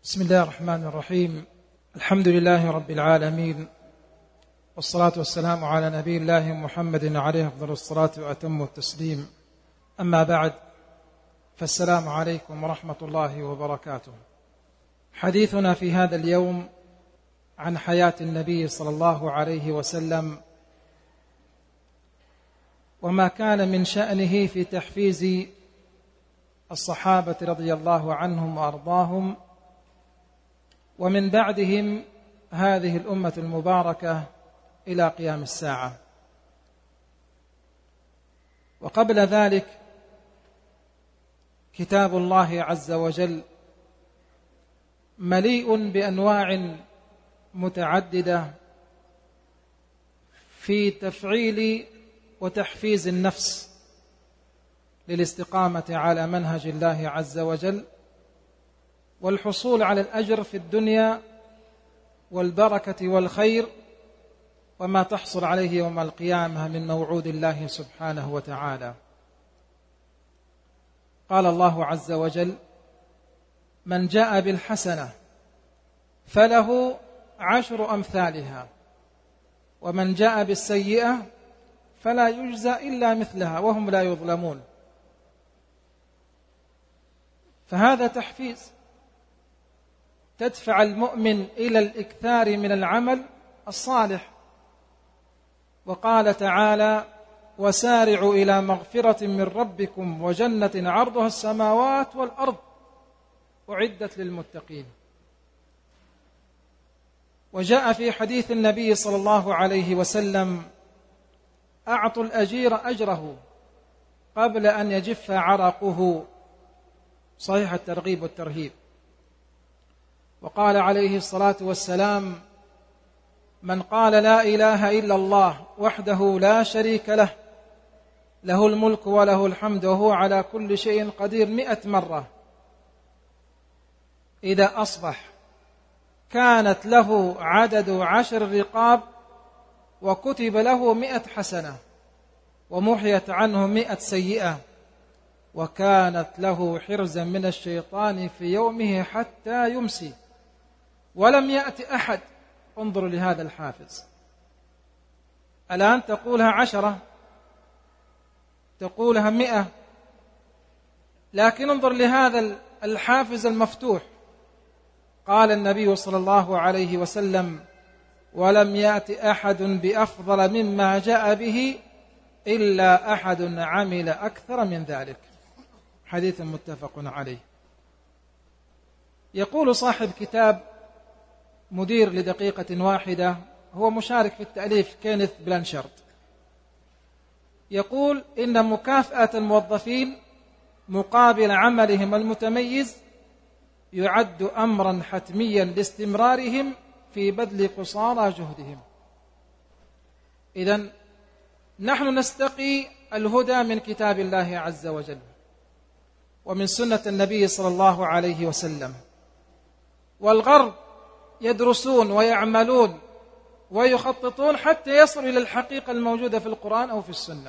بسم الله الرحمن الرحيم. الحمد لله رب العالمين، والصلاة والسلام على نبي الله محمد عليه أفضل الصلاة وأتم التسليم. أما بعد، فالسلام عليكم ورحمة الله وبركاته. حديثنا في هذا اليوم عن حياة النبي صلى الله عليه وسلم، وما كان من شأنه في تحفيز الصحابة رضي الله عنهم وأرضاهم، ومن بعدهم هذه الأمة المباركة إلى قيام الساعة. وقبل ذلك كتاب الله عز وجل مليء بأنواع متعددة في تفعيل وتحفيز النفس للاستقامة على منهج الله عز وجل، والحصول على الأجر في الدنيا والبركة والخير، وما تحصل عليه يوم القيامة من موعود الله سبحانه وتعالى. قال الله عز وجل: من جاء بالحسنة فله 10 أمثالها، ومن جاء بالسيئة فلا يجزى إلا مثلها وهم لا يظلمون. فهذا تحفيز تدفع المؤمن إلى الإكثار من العمل الصالح. وقال تعالى: وسارعوا إلى مغفرة من ربكم وجنة عرضها السماوات والأرض أعدت للمتقين. وجاء في حديث النبي صلى الله عليه وسلم: أعطوا الأجير أجره قبل أن يجف عرقه. صحيح الترغيب والترهيب. وقال عليه الصلاة والسلام: من قال لا إله إلا الله وحده لا شريك له، له الملك وله الحمد وهو على كل شيء قدير 100 مرة، إذا أصبح كانت له عدد 10 رقاب، وكتب له 100 حسنة، ومحيت عنه 100 سيئة، وكانت له حرزا من الشيطان في يومه حتى يمسي، ولم يأتي أحد. انظروا لهذا الحافز. الآن تقولها 10، تقولها 100، لكن انظر لهذا الحافز المفتوح. قال النبي صلى الله عليه وسلم: ولم يأتي أحد بأفضل مما جاء به إلا أحد عمل أكثر من ذلك. حديث متفق عليه. يقول صاحب كتاب مدير لدقيقة واحدة، هو مشارك في التأليف، كينيث بلانشارد، يقول: إن مكافأة الموظفين مقابل عملهم المتميز يعد أمرا حتميا لاستمرارهم في بذل قصارى جهدهم. إذن نحن نستقي الهدى من كتاب الله عز وجل ومن سنة النبي صلى الله عليه وسلم، والغرب يدرسون ويعملون ويخططون حتى يصلوا إلى الحقيقة الموجودة في القرآن أو في السنة.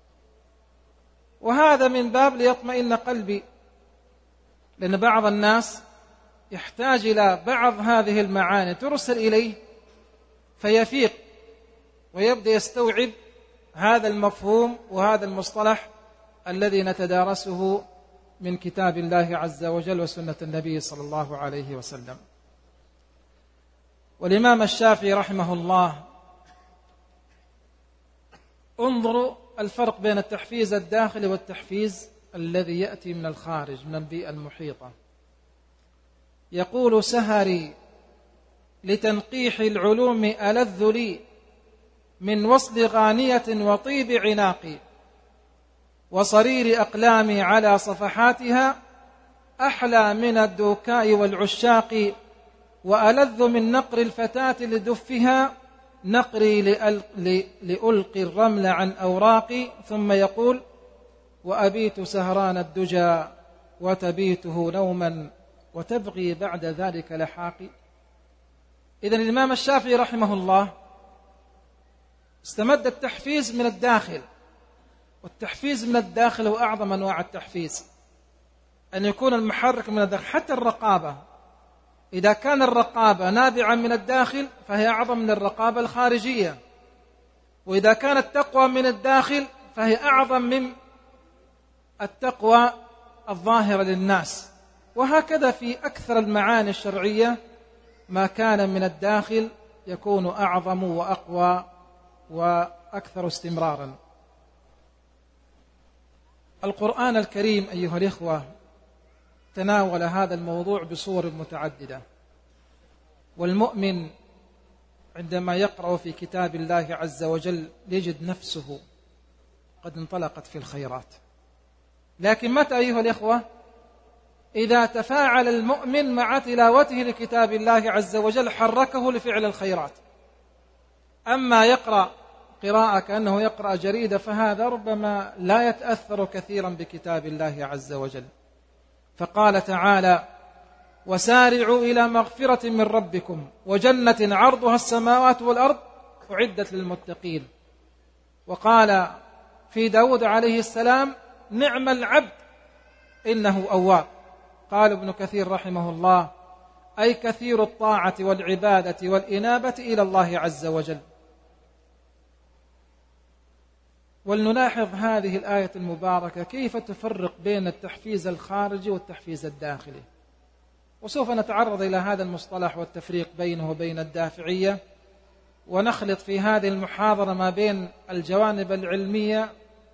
وهذا من باب ليطمئن قلبي، لأن بعض الناس يحتاج إلى بعض هذه المعاني ترسل إليه فيفيق ويبدأ يستوعب هذا المفهوم وهذا المصطلح الذي نتدارسه من كتاب الله عز وجل وسنة النبي صلى الله عليه وسلم. والإمام الشافعي رحمه الله، انظروا الفرق بين التحفيز الداخلي والتحفيز الذي يأتي من الخارج من البيئة المحيطة. يقول: سهري لتنقيح العلوم ألذ لي من وصل غانية وطيب عناقي، وصرير أقلامي على صفحاتها أحلى من الدوكاء والعشاق، وألذ من نقر الفتاة لدفها نقري لألقي الرمل عن أوراقي. ثم يقول: وأبيت سهران الدجى وتبيته نوما وتبغي بعد ذلك لحاقي. إذن الإمام الشافعي رحمه الله استمد التحفيز من الداخل، والتحفيز من الداخل هو أعظم أنواع التحفيز، أن يكون المحرك من الداخل. حتى الرقابة إذا كان الرقابة نابعة من الداخل فهي أعظم من الرقابة الخارجية، وإذا كانت التقوى من الداخل فهي أعظم من التقوى الظاهرة للناس. وهكذا في أكثر المعاني الشرعية ما كان من الداخل يكون أعظم وأقوى وأكثر استمرارا. القرآن الكريم أيها الإخوة تناول هذا الموضوع بصور متعددة، والمؤمن عندما يقرأ في كتاب الله عز وجل يجد نفسه قد انطلقت في الخيرات. لكن متى أيها الإخوة؟ إذا تفاعل المؤمن مع تلاوته لكتاب الله عز وجل حركه لفعل الخيرات. أما يقرأ قراءة كأنه يقرأ جريدة فهذا ربما لا يتأثر كثيرا بكتاب الله عز وجل. فقال تعالى: وسارعوا إلى مغفرة من ربكم وجنة عرضها السماوات والأرض أعدت للمتقين. وقال في داود عليه السلام: نعم العبد إنه أواب. قال ابن كثير رحمه الله: أي كثير الطاعة والعبادة والإنابة إلى الله عز وجل. ولنلاحظ هذه الآية المباركة كيف تفرق بين التحفيز الخارجي والتحفيز الداخلي، وسوف نتعرض إلى هذا المصطلح والتفريق بينه وبين الدافعية، ونخلط في هذه المحاضرة ما بين الجوانب العلمية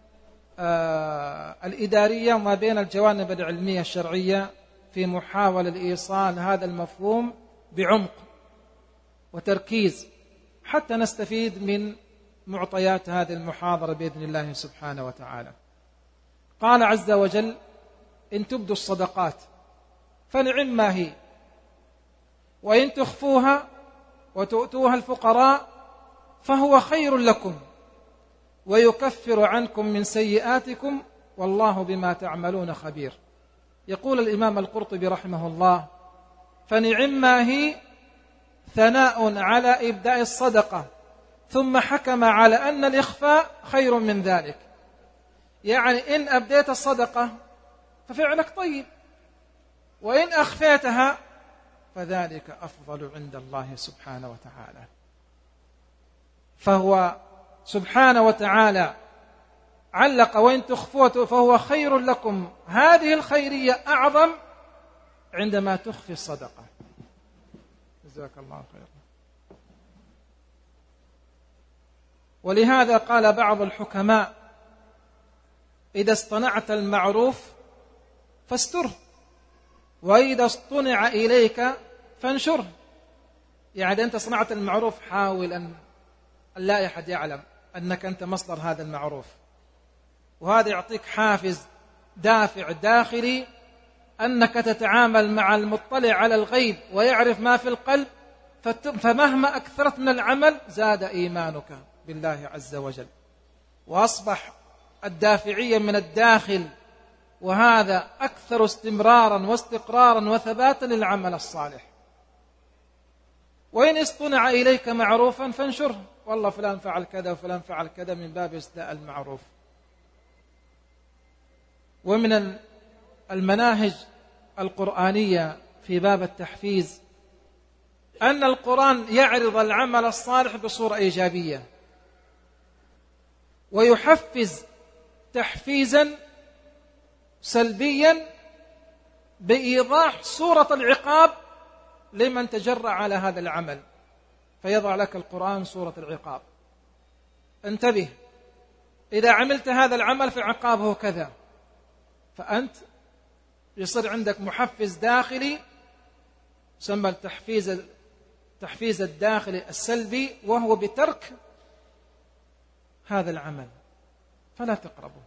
الإدارية وما بين الجوانب العلمية الشرعية في محاولة لإيصال هذا المفهوم بعمق وتركيز حتى نستفيد من معطيات هذه المحاضرة بإذن الله سبحانه وتعالى. قال عز وجل: إن تبدوا الصدقات فنعم ما هي، وإن تخفوها وتؤتوها الفقراء فهو خير لكم ويكفر عنكم من سيئاتكم والله بما تعملون خبير. يقول الإمام القرطبي رحمه الله: فنعم ما هي ثناء على إبداء الصدقة، ثم حكم على أن الإخفاء خير من ذلك. يعني إن أبديت الصدقة ففعلك طيب، وإن أخفيتها فذلك أفضل عند الله سبحانه وتعالى. فهو سبحانه وتعالى علق: وإن تخفوه فهو خير لكم. هذه الخيرية أعظم عندما تخفي الصدقة. جزاك الله خيرا. ولهذا قال بعض الحكماء: إذا اصطنعت المعروف فاستره، وإذا اصطنع إليك فانشره. يعني أنت صنعت المعروف حاول أن لا أحد يعلم أنك أنت مصدر هذا المعروف، وهذا يعطيك حافز دافع داخلي أنك تتعامل مع المطلع على الغيب ويعرف ما في القلب، فمهما أكثرت من العمل زاد إيمانك بالله عز وجل، وأصبح الدافعية من الداخل، وهذا أكثر استمرارا واستقرارا وثباتا للعمل الصالح. وإن اصطنع إليك معروفا فانشره، والله فلان فعل كذا وفلان فعل كذا، من باب إسداء المعروف. ومن المناهج القرآنية في باب التحفيز أن القرآن يعرض العمل الصالح بصورة إيجابية، ويحفز تحفيزا سلبيا بإيضاح صورة العقاب لمن تجرأ على هذا العمل، فيضع لك القرآن صورة العقاب. انتبه، إذا عملت هذا العمل فعقابه كذا، فأنت يصير عندك محفز داخلي يسمى التحفيز الداخلي السلبي، وهو بترك هذا العمل فلا تقربه.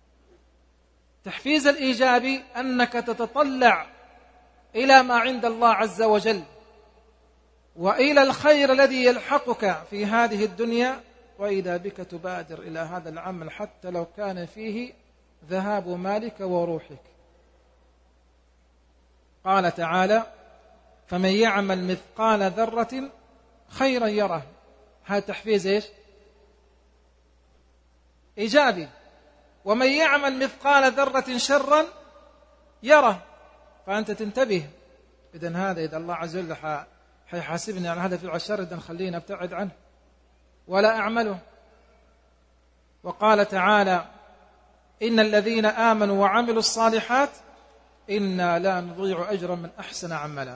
تحفيز الإيجابي أنك تتطلع إلى ما عند الله عز وجل وإلى الخير الذي يلحقك في هذه الدنيا، وإذا بك تبادر إلى هذا العمل حتى لو كان فيه ذهاب مالك وروحك. قال تعالى: فمن يعمل مثقال ذرة خيرا يره. هذا تحفيز إيش؟ إيجابي. ومن يعمل مثقال ذرة شرا يره. فأنت تنتبه إذن هذا إذا الله عز وجل حيحاسبني على هذا الفعل الشر إذن خلينا أبتعد عنه ولا أعمله. وقال تعالى: إن الذين آمنوا وعملوا الصالحات إنا لا نضيع أجر من أحسن عملا.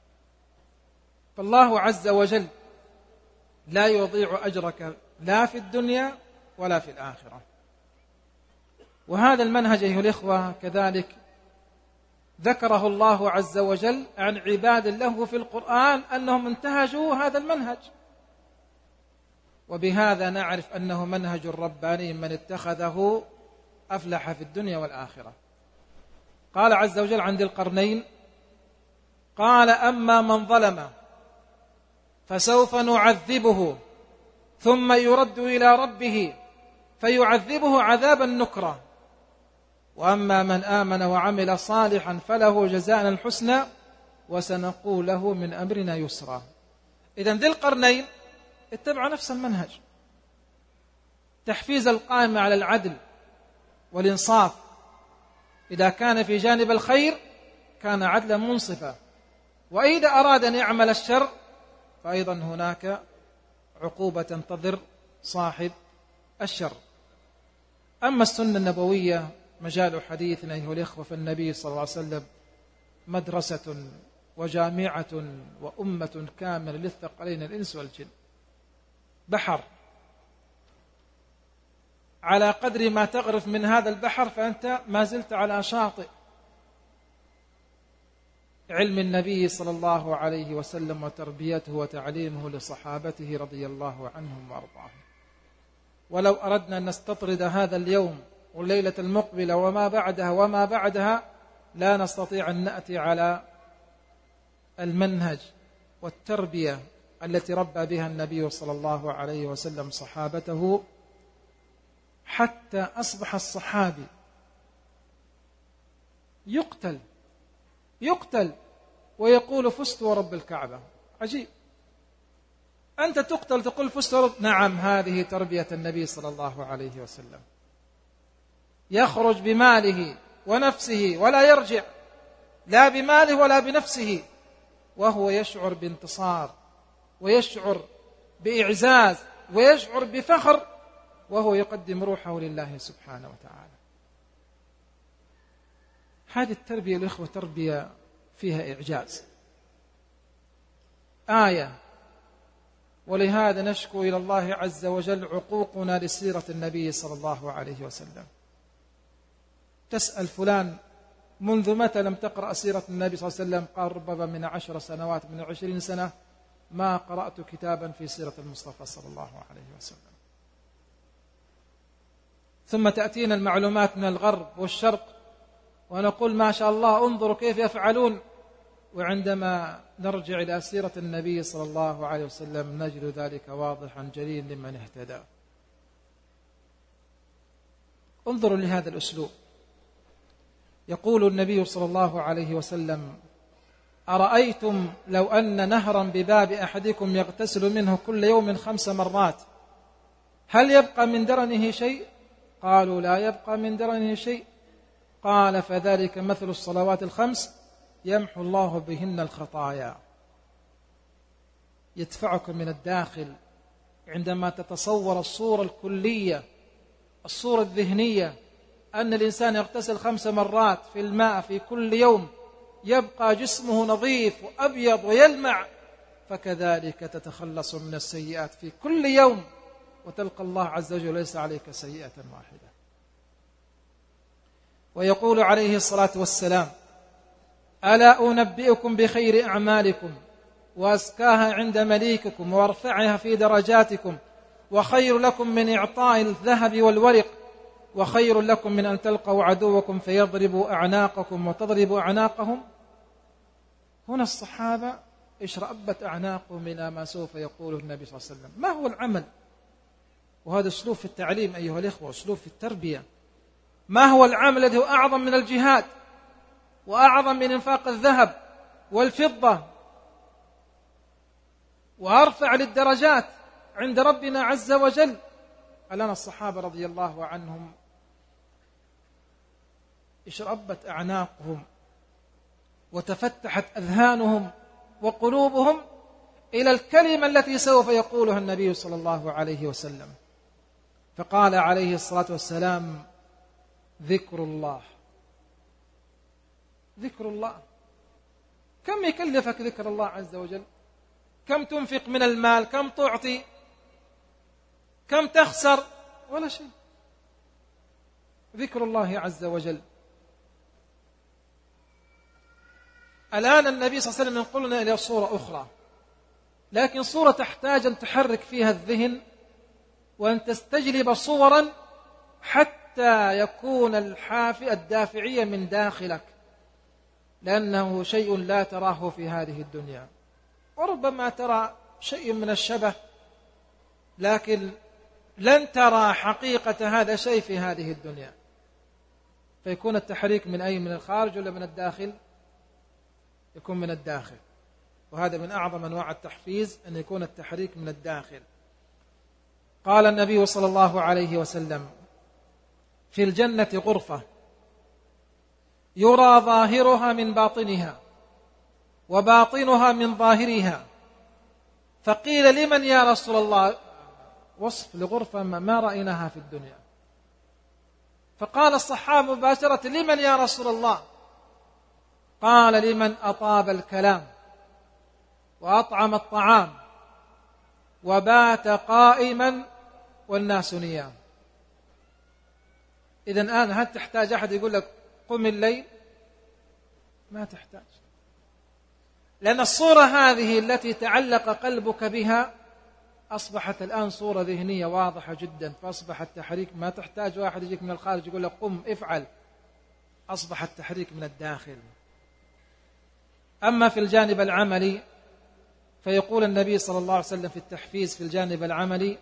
فالله عز وجل لا يضيع أجرك لا في الدنيا ولا في الآخرة. وهذا المنهج أيها الإخوة كذلك ذكره الله عز وجل عن عباد له في القرآن أنهم انتهجوا هذا المنهج، وبهذا نعرف أنه منهج رباني، من اتخذه أفلح في الدنيا والآخرة. قال عز وجل عن ذي القرنين: قال أما من ظلم فسوف نعذبه ثم يرد إلى ربه فيعذبه عذابا نكرا، وأما من آمن وعمل صالحا فله جزاء الحسنى وسنقول له من أمرنا يسرا. إذن ذي القرنين اتبع نفس المنهج، تحفيز القائم على العدل والإنصاف، إذا كان في جانب الخير كان عدلا منصفا، وإذا أراد أن يعمل الشر فأيضا هناك عقوبة تنتظر صاحب الشر. أما السنة النبوية مجال حديثنا أيها الإخوة، فالنبي صلى الله عليه وسلم مدرسة وجامعة وأمة كاملة للثقلين الإنس والجن، بحر على قدر ما تغرف من هذا البحر فأنت ما زلت على شاطئ علم النبي صلى الله عليه وسلم وتربيته وتعليمه لصحابته رضي الله عنهم وأرضاهم. ولو أردنا أن نستطرد هذا اليوم والليلة المقبلة وما بعدها لا نستطيع أن نأتي على المنهج والتربية التي ربى بها النبي صلى الله عليه وسلم صحابته، حتى أصبح الصحابي يقتل ويقول فزت ورب الكعبة. عجيب، أنت تقتل تقول فزت ورب. نعم، هذه تربية النبي صلى الله عليه وسلم. يخرج بماله ونفسه ولا يرجع، لا بماله ولا بنفسه، وهو يشعر بانتصار ويشعر بإعزاز ويشعر بفخر، وهو يقدم روحه لله سبحانه وتعالى. هذه التربية الإخوة تربية فيها إعجاز، آية. ولهذا نشكو إلى الله عز وجل عقوقنا لسيرة النبي صلى الله عليه وسلم. تسأل فلان منذ متى لم تقرأ سيرة النبي صلى الله عليه وسلم؟ قال ربما من 10 سنوات، من 20 سنة ما قرأت كتابا في سيرة المصطفى صلى الله عليه وسلم. ثم تأتينا المعلومات من الغرب والشرق ونقول ما شاء الله انظروا كيف يفعلون، وعندما نرجع إلى سيرة النبي صلى الله عليه وسلم نجد ذلك واضحا جليا لمن اهتدى. انظروا لهذا الأسلوب. يقول النبي صلى الله عليه وسلم: أرأيتم لو أن نهرا بباب أحدكم يغتسل منه كل يوم 5 مرات هل يبقى من درنه شيء؟ قالوا لا يبقى من درنه شيء. قال: فذلك مثل الصلوات 5 يمحو الله بهن الخطايا. يدفعكم من الداخل عندما تتصور الصورة الكلية، الصورة الذهنية، أن الإنسان يغتسل 5 مرات في الماء في كل يوم يبقى جسمه نظيف وأبيض ويلمع، فكذلك تتخلص من السيئات في كل يوم وتلقى الله عز وجل ليس عليك سيئة واحدة. ويقول عليه الصلاة والسلام: ألا أنبئكم بخير أعمالكم وأزكاها عند مليككم وارفعها في درجاتكم، وخير لكم من إعطاء الذهب والورق، وخير لكم من أن تلقوا عدوكم فيضربوا أعناقكم وتضربوا أعناقهم. هنا الصحابة اشرأبت أعناقهم إلى ما سوف يقوله النبي صلى الله عليه وسلم. ما هو العمل؟ وهذا أسلوب في التعليم أيها الإخوة، أسلوب في التربية. ما هو العمل الذي هو أعظم من الجهاد وأعظم من إنفاق الذهب والفضة وأرفع للدرجات عند ربنا عز وجل؟ ألنا الصحابة رضي الله عنهم اشربت أعناقهم وتفتحت أذهانهم وقلوبهم إلى الكلمة التي سوف يقولها النبي صلى الله عليه وسلم. فقال عليه الصلاة والسلام: ذكر الله. ذكر الله، كم يكلفك ذكر الله عز وجل؟ كم تنفق من المال؟ كم تعطي؟ كم تخسر؟ ولا شيء. ذكر الله عز وجل. الآن النبي صلى الله عليه وسلم ينقلنا إلى صورة أخرى، لكن صورة تحتاج أن تحرك فيها الذهن وأن تستجلب صورا حتى يكون الدافعية من داخلك، لأنه شيء لا تراه في هذه الدنيا، وربما ترى شيء من الشبه، لكن لن ترى حقيقة هذا الشيء في هذه الدنيا. فيكون التحريك من أي؟ من الخارج ولا من الداخل؟ يكون من الداخل، وهذا من أعظم أنواع التحفيز، أن يكون التحريك من الداخل. قال النبي صلى الله عليه وسلم: في الجنة غرفة يرى ظاهرها من باطنها وباطنها من ظاهرها. فقيل: لمن يا رسول الله؟ وصف لغرفة ما رأيناها في الدنيا. فقال الصحابة مباشرة: لمن يا رسول الله؟ قال: لمن أطاب الكلام وأطعم الطعام وبات قائما والناس نيام. إذن الآن هل تحتاج أحد يقول لك قم الليل؟ ما تحتاج، لأن الصورة هذه التي تعلق قلبك بها أصبحت الآن صورة ذهنية واضحة جدا، فأصبح التحريك ما تحتاج واحد يجيك من الخارج يقول لك قم افعل، أصبح التحريك من الداخل. أما في الجانب العملي فيقول النبي صلى الله عليه وسلم في التحفيز في الجانب العملي،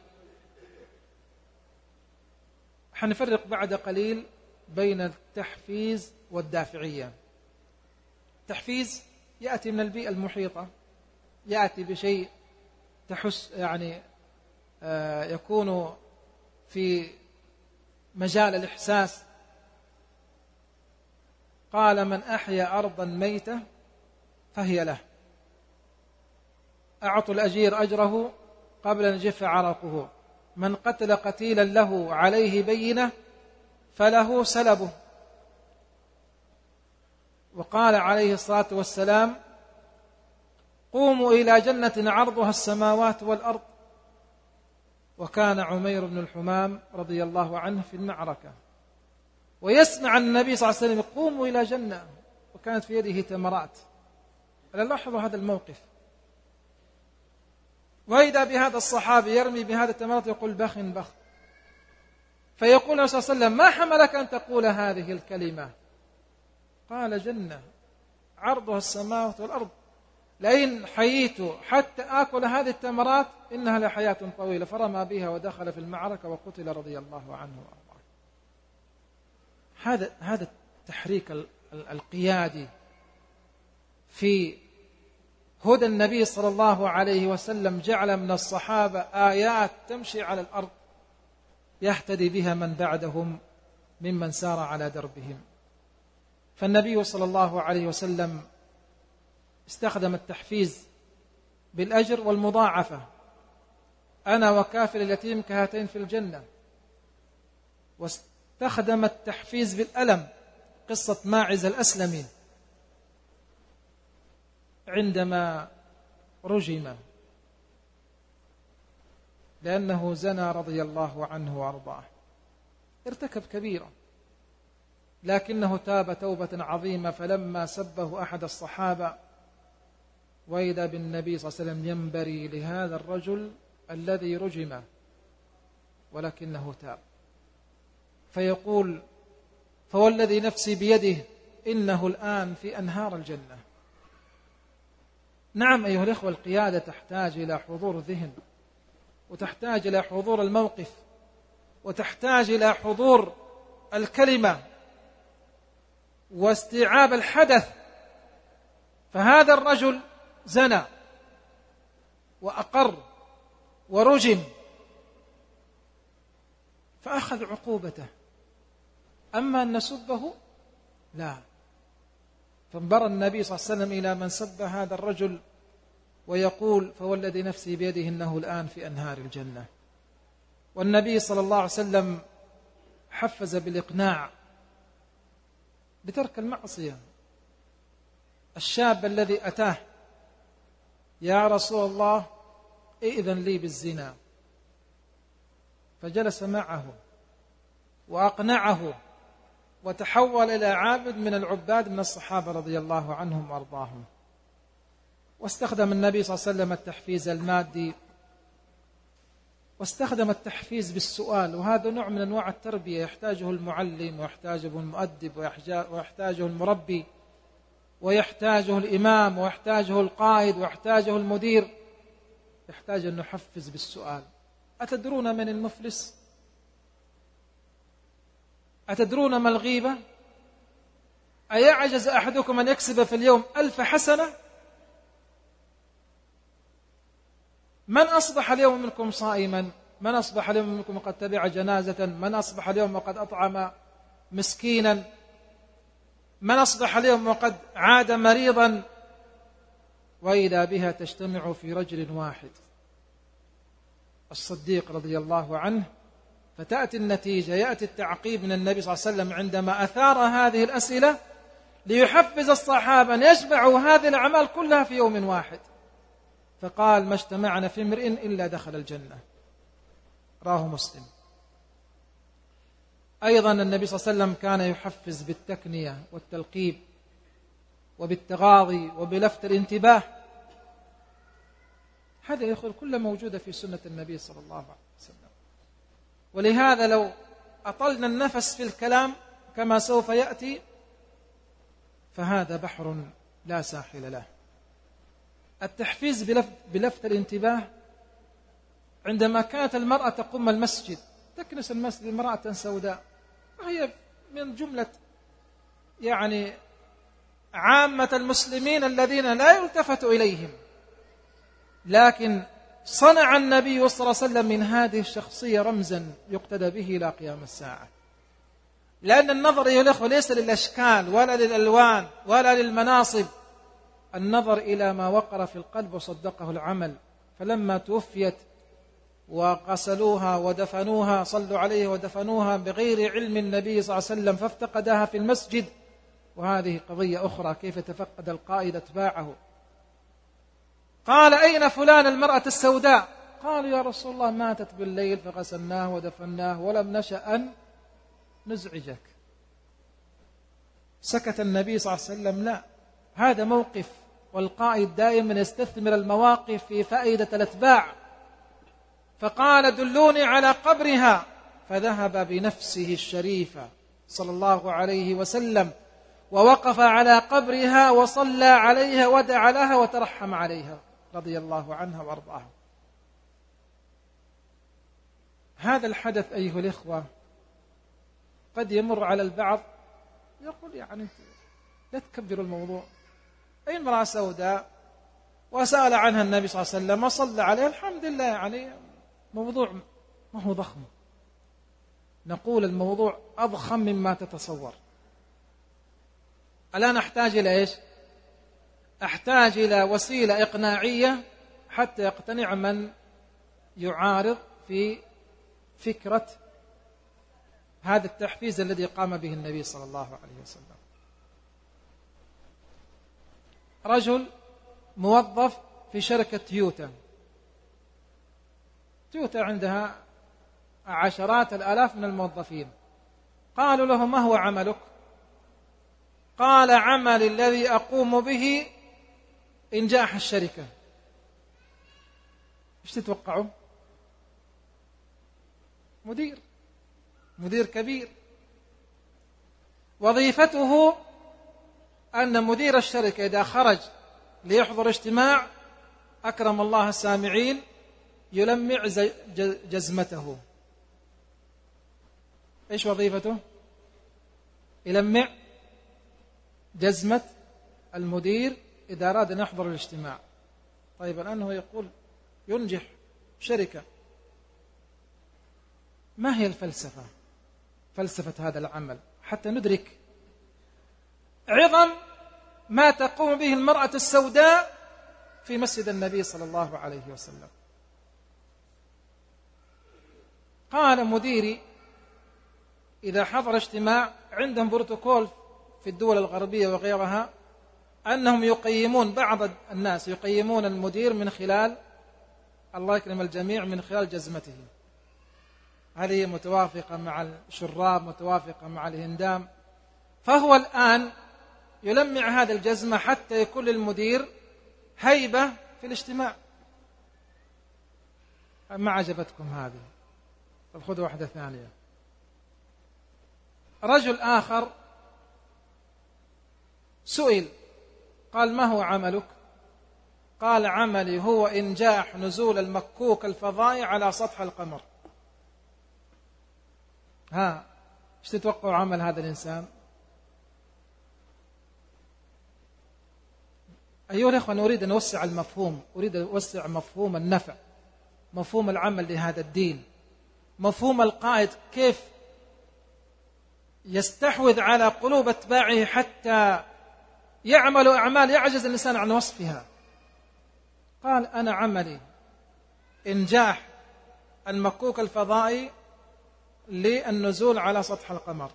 حنفرق بعد قليل بين التحفيز والدافعية. التحفيز يأتي من البيئة المحيطة، يأتي بشيء تحس يكون في مجال الإحساس. قال: من أحيا أرضا ميتة فهي له. أعطوا الأجير أجره قبل أن يجف عرقه. من قتل قتيلا له عليه بينة فله سلبه. وقال عليه الصلاة والسلام: قوموا إلى جنة عرضها السماوات والأرض. وكان عمير بن الحمام رضي الله عنه في المعركة ويسمع النبي صلى الله عليه وسلم: قوموا إلى جنة، وكانت في يده تمرات. لاحظوا هذا الموقف، وإذا بهذا الصحابي يرمي بهذا التمرات يقول: بخ بخ. فيقول النبي صلى الله عليه وسلم: ما حملك أن تقول هذه الكلمة؟ قال: جنة عرضها السماوات والأرض، لئن حييت حتى آكل هذه التمرات إنها لحياة طويلة. فرمى بها ودخل في المعركة وقتل رضي الله عنه وأرضاه. هذا التحريك القيادي في هدى النبي صلى الله عليه وسلم جعل من الصحابة آيات تمشي على الأرض يهتدي بها من بعدهم ممن سار على دربهم. فالنبي صلى الله عليه وسلم استخدم التحفيز بالأجر والمضاعفة، أنا وكافل اليتيم كهاتين في الجنة. واستخدم التحفيز بالألم، قصة ماعز الأسلمي عندما رجم لأنه زنى رضي الله عنه وأرضاه، ارتكب كبيرة لكنه تاب توبة عظيمة. فلما سبه أحد الصحابة وإذا بالنبي صلى الله عليه وسلم ينبري لهذا الرجل الذي رجم ولكنه تاب، فيقول: فوالذي نفسي بيده إنه الآن في أنهار الجنة. نعم أيها الإخوة، القيادة تحتاج إلى حضور ذهن، وتحتاج إلى حضور الموقف، وتحتاج إلى حضور الكلمة واستيعاب الحدث. فهذا الرجل زنى وأقر ورجم فأخذ عقوبته، أما أن نسبه لا. فانبر النبي صلى الله عليه وسلم إلى من سب هذا الرجل ويقول فوالذي نفسي بيده إنه الآن في أنهار الجنة. والنبي صلى الله عليه وسلم حفز بالإقناع بترك المعصية. الشاب الذي أتاه يا رسول الله ائذن لي بالزنا، فجلس معه وأقنعه وتحول إلى عابد من العباد من الصحابة رضي الله عنهم وأرضاهم. واستخدم النبي صلى الله عليه وسلم التحفيز المادي، واستخدم التحفيز بالسؤال، وهذا نوع من أنواع التربية يحتاجه المعلم ويحتاجه المؤدب ويحتاجه المربي ويحتاجه الإمام ويحتاجه القائد ويحتاجه المدير. يحتاج أن نحفز بالسؤال. أتدرون من المفلس؟ أتدرون ما الغيبة؟ أيعجز أحدكم أن يكسب في اليوم 1000 حسنة؟ من أصبح اليوم منكم صائما؟ من أصبح اليوم منكم وقد تبع جنازة؟ من أصبح اليوم وقد أطعم مسكينا؟ من أصبح اليوم وقد عاد مريضا؟ وإذا بها تجتمع في رجل واحد، الصديق رضي الله عنه. فتأتي النتيجة، يأتي التعقيب من النبي صلى الله عليه وسلم عندما أثار هذه الأسئلة ليحفز الصحابة أن يجمعوا هذه الأعمال كلها في يوم واحد. فقال ما اجتمعنا في امرئ إلا دخل الجنة، راه مسلم. أيضا النبي صلى الله عليه وسلم كان يحفز بالتكنية والتلقيب وبالتغاضي وبلفت الانتباه. هذه يا أخوة كلها موجودة في سنة النبي صلى الله عليه وسلم. ولهذا لو أطلنا النفس في الكلام كما سوف يأتي فهذا بحر لا ساحل له. التحفيز بلفت الانتباه. عندما كانت المرأة تقوم المسجد، تكنس المسجد امرأة سوداء، وهي من جملة يعني عامة المسلمين الذين لا يلتفت إليهم، لكن صنع النبي صلى الله عليه وسلم من هذه الشخصية رمزا يقتدى به إلى قيام الساعة. لأن النظر أيها الأخوة ليس للأشكال ولا للألوان ولا للمناصب، النظر إلى ما وقر في القلب وصدقه العمل. فلما توفيت وغسلوها ودفنوها، صلوا عليه ودفنوها بغير علم النبي صلى الله عليه وسلم، فافتقدها في المسجد. وهذه قضية أخرى، كيف تفقد القائد أتباعه. قال أين فلان المرأة السوداء؟ قالوا يا رسول الله ماتت بالليل فغسلناه ودفناه ولم نشأ أن نزعجك. سكت النبي صلى الله عليه وسلم لا، هذا موقف، والقائد دائما يستثمر المواقف في فائدة الأتباع. فقال دلوني على قبرها، فذهب بنفسه الشريفة صلى الله عليه وسلم ووقف على قبرها وصلى عليها ودعا لها وترحم عليها رضي الله عنها وارضاها. هذا الحدث أيها الإخوة قد يمر على البعض يقول يعني لا تكبروا الموضوع، أي امرأة سوداء وسأل عنها النبي صلى الله عليه وسلم وصلى عليها، الحمد لله، يعني موضوع ما هو ضخم. نقول الموضوع أضخم مما تتصور. الآن أحتاج إلى إيش؟ أحتاج إلى وسيلة إقناعية حتى يقتنع من يعارض في فكرة هذا التحفيز الذي قام به النبي صلى الله عليه وسلم. رجل موظف في شركة تويوتا عندها عشرات الآلاف من الموظفين. قالوا له ما هو عملك؟ قال عمل الذي أقوم به إنجاح الشركة. إيش تتوقعوا؟ مدير كبير، وظيفته أن مدير الشركة إذا خرج ليحضر اجتماع أكرم الله السامعين يلمع جزمته. إيش وظيفته؟ يلمع جزمة المدير إذا أراد أن يحضر الاجتماع. طيب الآن هو يقول ينجح شركة، ما هي فلسفة هذا العمل حتى ندرك عظم ما تقوم به المرأة السوداء في مسجد النبي صلى الله عليه وسلم. قال مديري إذا حضر اجتماع عندهم بروتوكول في الدول الغربية وغيرها أنهم يقيمون، بعض الناس يقيمون المدير من خلال، الله يكرم الجميع، من خلال جزمته، هل هي متوافقة مع الشراب، متوافقة مع الهندام. فهو الآن يلمع هذه الجزمة حتى يكون للمدير هيبة في الاجتماع. ما عجبتكم هذه؟ طب خذوا واحدة ثانية. رجل آخر سئل قال ما هو عملك؟ قال عملي هو إنجاح نزول المكوك الفضائي على سطح القمر. ها، ايش تتوقعوا عمل هذا الإنسان؟ أيها الأخوة، أريد أن أوسع المفهوم، أريد أن أوسع مفهوم النفع، مفهوم العمل لهذا الدين، مفهوم القائد كيف يستحوذ على قلوب أتباعه حتى يعملوا أعمال يعجز الإنسان عن وصفها. قال أنا عملي إنجاح المكوك الفضائي للنزول على سطح القمر.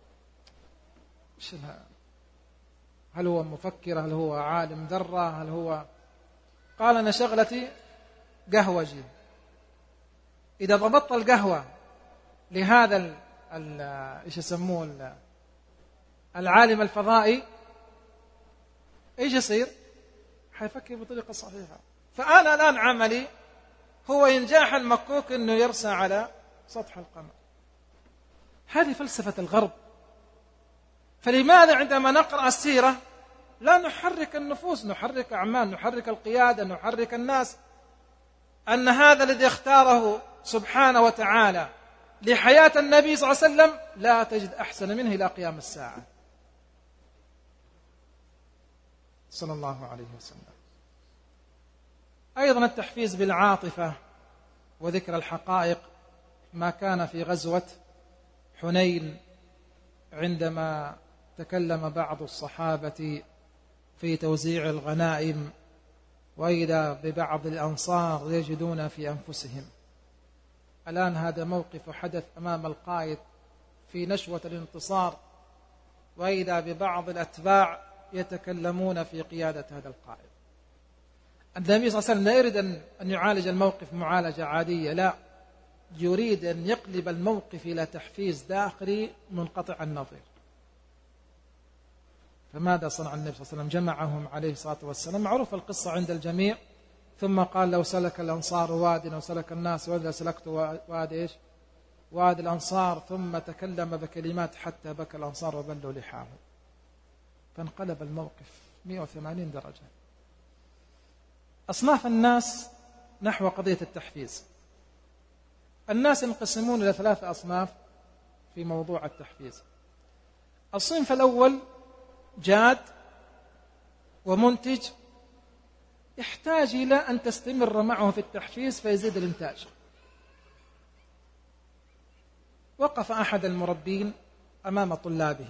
هل هو مفكر؟ هل هو عالم ذرة؟ هل هو؟ قال أنا شغلتي قهوجي، إذا ضبطت القهوة لهذا إيش يسموه العالم الفضائي إيش يصير؟ حيفكر بطريقة صحيحة. فأنا الآن عملي هو إنجاح المكوك أنه يرسى على سطح القمر. هذه فلسفة الغرب. فلماذا عندما نقرأ السيرة لا نحرك النفوس، نحرك أعمال، نحرك القيادة، نحرك الناس؟ أن هذا الذي اختاره سبحانه وتعالى لحياة النبي صلى الله عليه وسلم لا تجد أحسن منه إلى قيام الساعة صلى الله عليه وسلم. أيضا التحفيز بالعاطفة وذكر الحقائق، ما كان في غزوة حنين عندما تكلم بعض الصحابة في توزيع الغنائم وإذا ببعض الأنصار يجدون في أنفسهم. الآن هذا موقف حدث أمام القائد في نشوة الانتصار، وإذا ببعض الأتباع يتكلمون في قيادة هذا القائد. النبي صلى الله عليه وسلم لا يريد أن يعالج الموقف معالجة عادية، لا، يريد أن يقلب الموقف إلى تحفيز داخلي منقطع النظير. فماذا صنع النبي صلى الله عليه وسلم؟ جمعهم عليه الصلاة والسلام، معروف القصة عند الجميع، ثم قال لو سلك الأنصار واد أو سلك الناس وإذا سلكت واد إيش؟ واد الأنصار، ثم تكلم بكلمات حتى بكى الأنصار وبلوا لحاهم، فانقلب الموقف 180 درجة. أصناف الناس نحو قضية التحفيز. الناس ينقسمون إلى 3 أصناف في موضوع التحفيز. الصنف الأول جاد ومنتج، يحتاج إلى أن تستمر معه في التحفيز فيزيد الإنتاج. وقف أحد المربين أمام طلابه،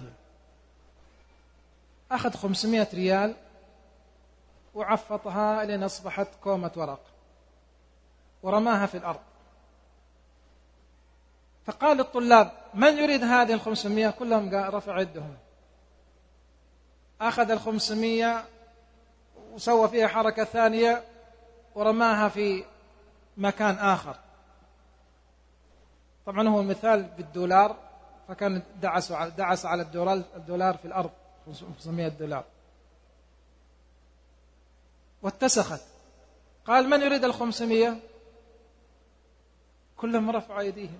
أخذ 500 ريال وعفطها لأن أصبحت كومة ورق ورماها في الأرض. فقال للطلاب من يريد هذه 500؟ كلهم رفع يدهم. أخذ 500 وسوى فيها حركة ثانية ورماها في مكان آخر. طبعا هو مثال بالدولار، فكان دعس على الدولار في الأرض 500 دولار واتسخت. قال من يريد 500؟ كلهم رفعوا أيديهم.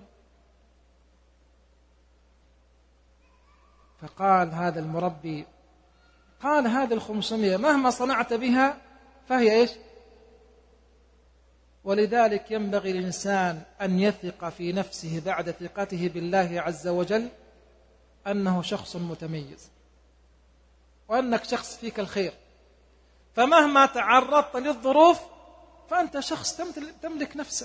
فقال هذا المربي، قال هذه 500 مهما صنعت بها فهي إيش؟ ولذلك ينبغي للإنسان أن يثق في نفسه بعد ثقته بالله عز وجل أنه شخص متميز وأنك شخص فيك الخير، فمهما تعرضت للظروف فأنت شخص تملك نفسك.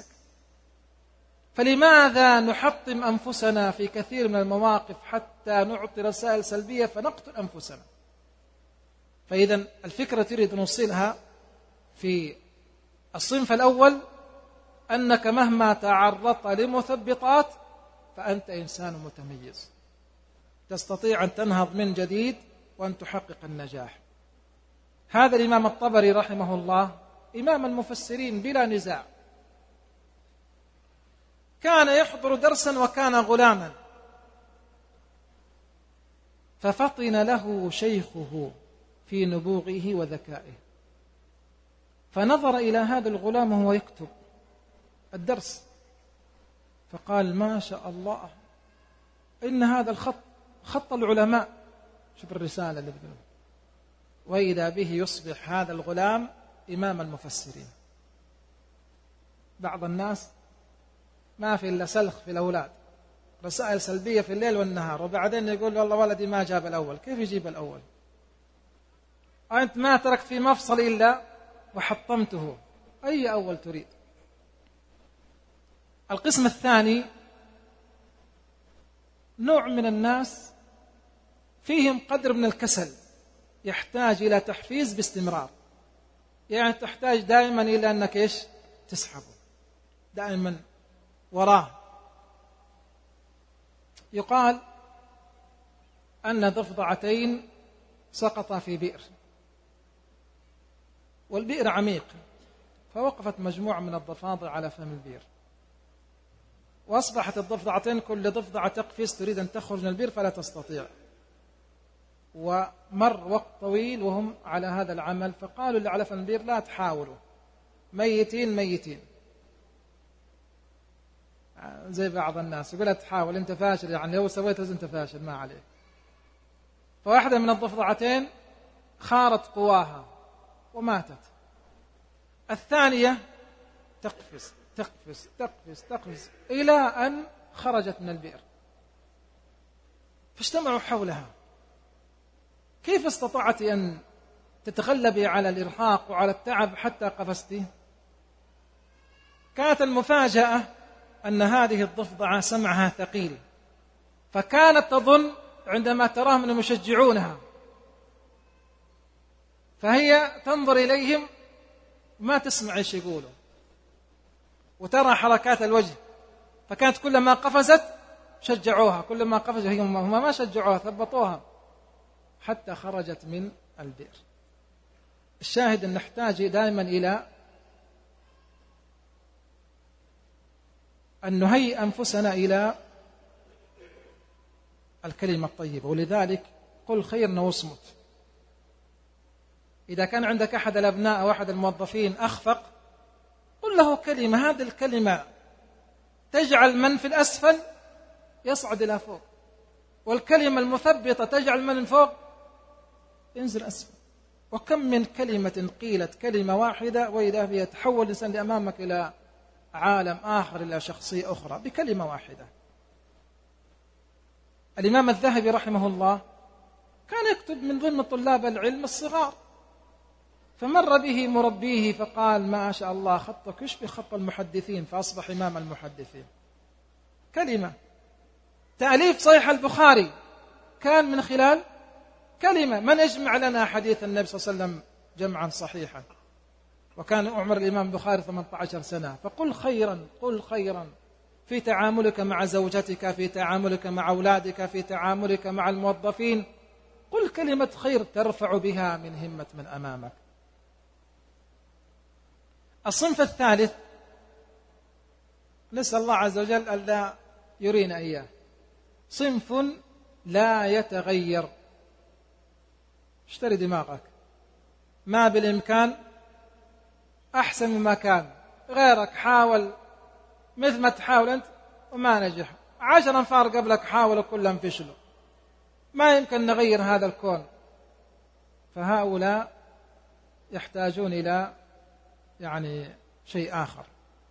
فلماذا نحطم أنفسنا في كثير من المواقف حتى نعطي رسائل سلبية فنقتل أنفسنا؟ فإذا الفكرة تريد نوصلها في الصنف الأول أنك مهما تعرضت لمثبطات فأنت إنسان متميز، تستطيع أن تنهض من جديد وأن تحقق النجاح. هذا الإمام الطبري رحمه الله إمام المفسرين بلا نزاع، كان يحضر درسا وكان غلاما، ففطن له شيخه في نبوغه وذكائه، فنظر إلى هذا الغلام وهو يكتب الدرس فقال: ما شاء الله، إن هذا الخط خط العلماء. شوف الرسالة اللي بدونه. وإذا به يصبح هذا الغلام إمام المفسرين. بعض الناس ما في إلا سلخ في الأولاد، رسائل سلبية في الليل والنهار، وبعدين يقول والله ولدي ما جاب الأول. كيف يجيب الأول؟ أنت ما تركت في مفصل إلا وحطمته، أي أول تريد؟ القسم الثاني نوع من الناس فيهم قدر من الكسل، يحتاج إلى تحفيز باستمرار، يعني تحتاج دائما إلى أنك إيش؟ تسحبه دائما وراه. يقال أن ضفدعتين سقطا في بئر، والبئر عميق، فوقفت مجموعة من الضفادع على فم البئر، وأصبحت الضفدعتين كل ضفدعة تقفز تريد أن تخرج من البئر فلا تستطيع. ومر وقت طويل وهم على هذا العمل، فقالوا اللي على فم البئر: لا تحاولوا، ميتين. زي بعض الناس يقول: لا تحاول، أنت فاشل، يعني لو سويت أنت فاشل، ما عليك. فواحدة من الضفدعتين خارت قواها وماتت، الثانية تقفز إلى أن خرجت من البئر، فاجتمعوا حولها: كيف استطعت أن تتغلبي على الإرهاق وعلى التعب حتى قفزتي؟ كانت المفاجأة أن هذه الضفدعة سمعها ثقيل، فكانت تظن عندما تراهم أنهم يشجعونها، فهي تنظر إليهم ما تسمع ايش يقولوا وترى حركات الوجه، فكانت كلما قفزت شجعوها، كلما قفزت هم ما شجعوها، ثبطوها حتى خرجت من البئر. الشاهد أن نحتاج دائما إلى أن نهيئ أنفسنا إلى الكلمة الطيبة، ولذلك قل خيرا واصمت. إذا كان عندك أحد الأبناء أو أحد الموظفين أخفق، قل له كلمة، هذه الكلمة تجعل من في الأسفل يصعد إلى فوق، والكلمة المثبطة تجعل من فوق ينزل أسفل. وكم من كلمة قيلت كلمة واحدة وإذا بها يتحول الإنسان اللي أمامك إلى عالم آخر، إلى شخصية أخرى بكلمة واحدة. الإمام الذهبي رحمه الله كان يكتب من ضمن طلاب العلم الصغار، فمر به مربيه فقال: ما شاء الله، خطك يشبه خط المحدثين، فأصبح إمام المحدثين. كلمة. تأليف صحيح البخاري كان من خلال كلمة. من يجمع لنا حديث النبي صلى الله عليه وسلم جمعا صحيحا؟ وكان أعمر الإمام البخاري 18 سنة. فقل خيرا، قل خيرا في تعاملك مع زوجتك، في تعاملك مع أولادك، في تعاملك مع الموظفين، قل كلمة خير ترفع بها من همة من أمامك. الصنف الثالث نسأل الله عز وجل ألا يرينا إياه، صنف لا يتغير. اشتري دماغك، ما بالإمكان أحسن مما كان، غيرك حاول مثل ما تحاول أنت وما نجح، 10 أنفار قبلك حاولوا كلهم فشلوا، ما يمكن نغير هذا الكون. فهؤلاء يحتاجون إلى شيء آخر.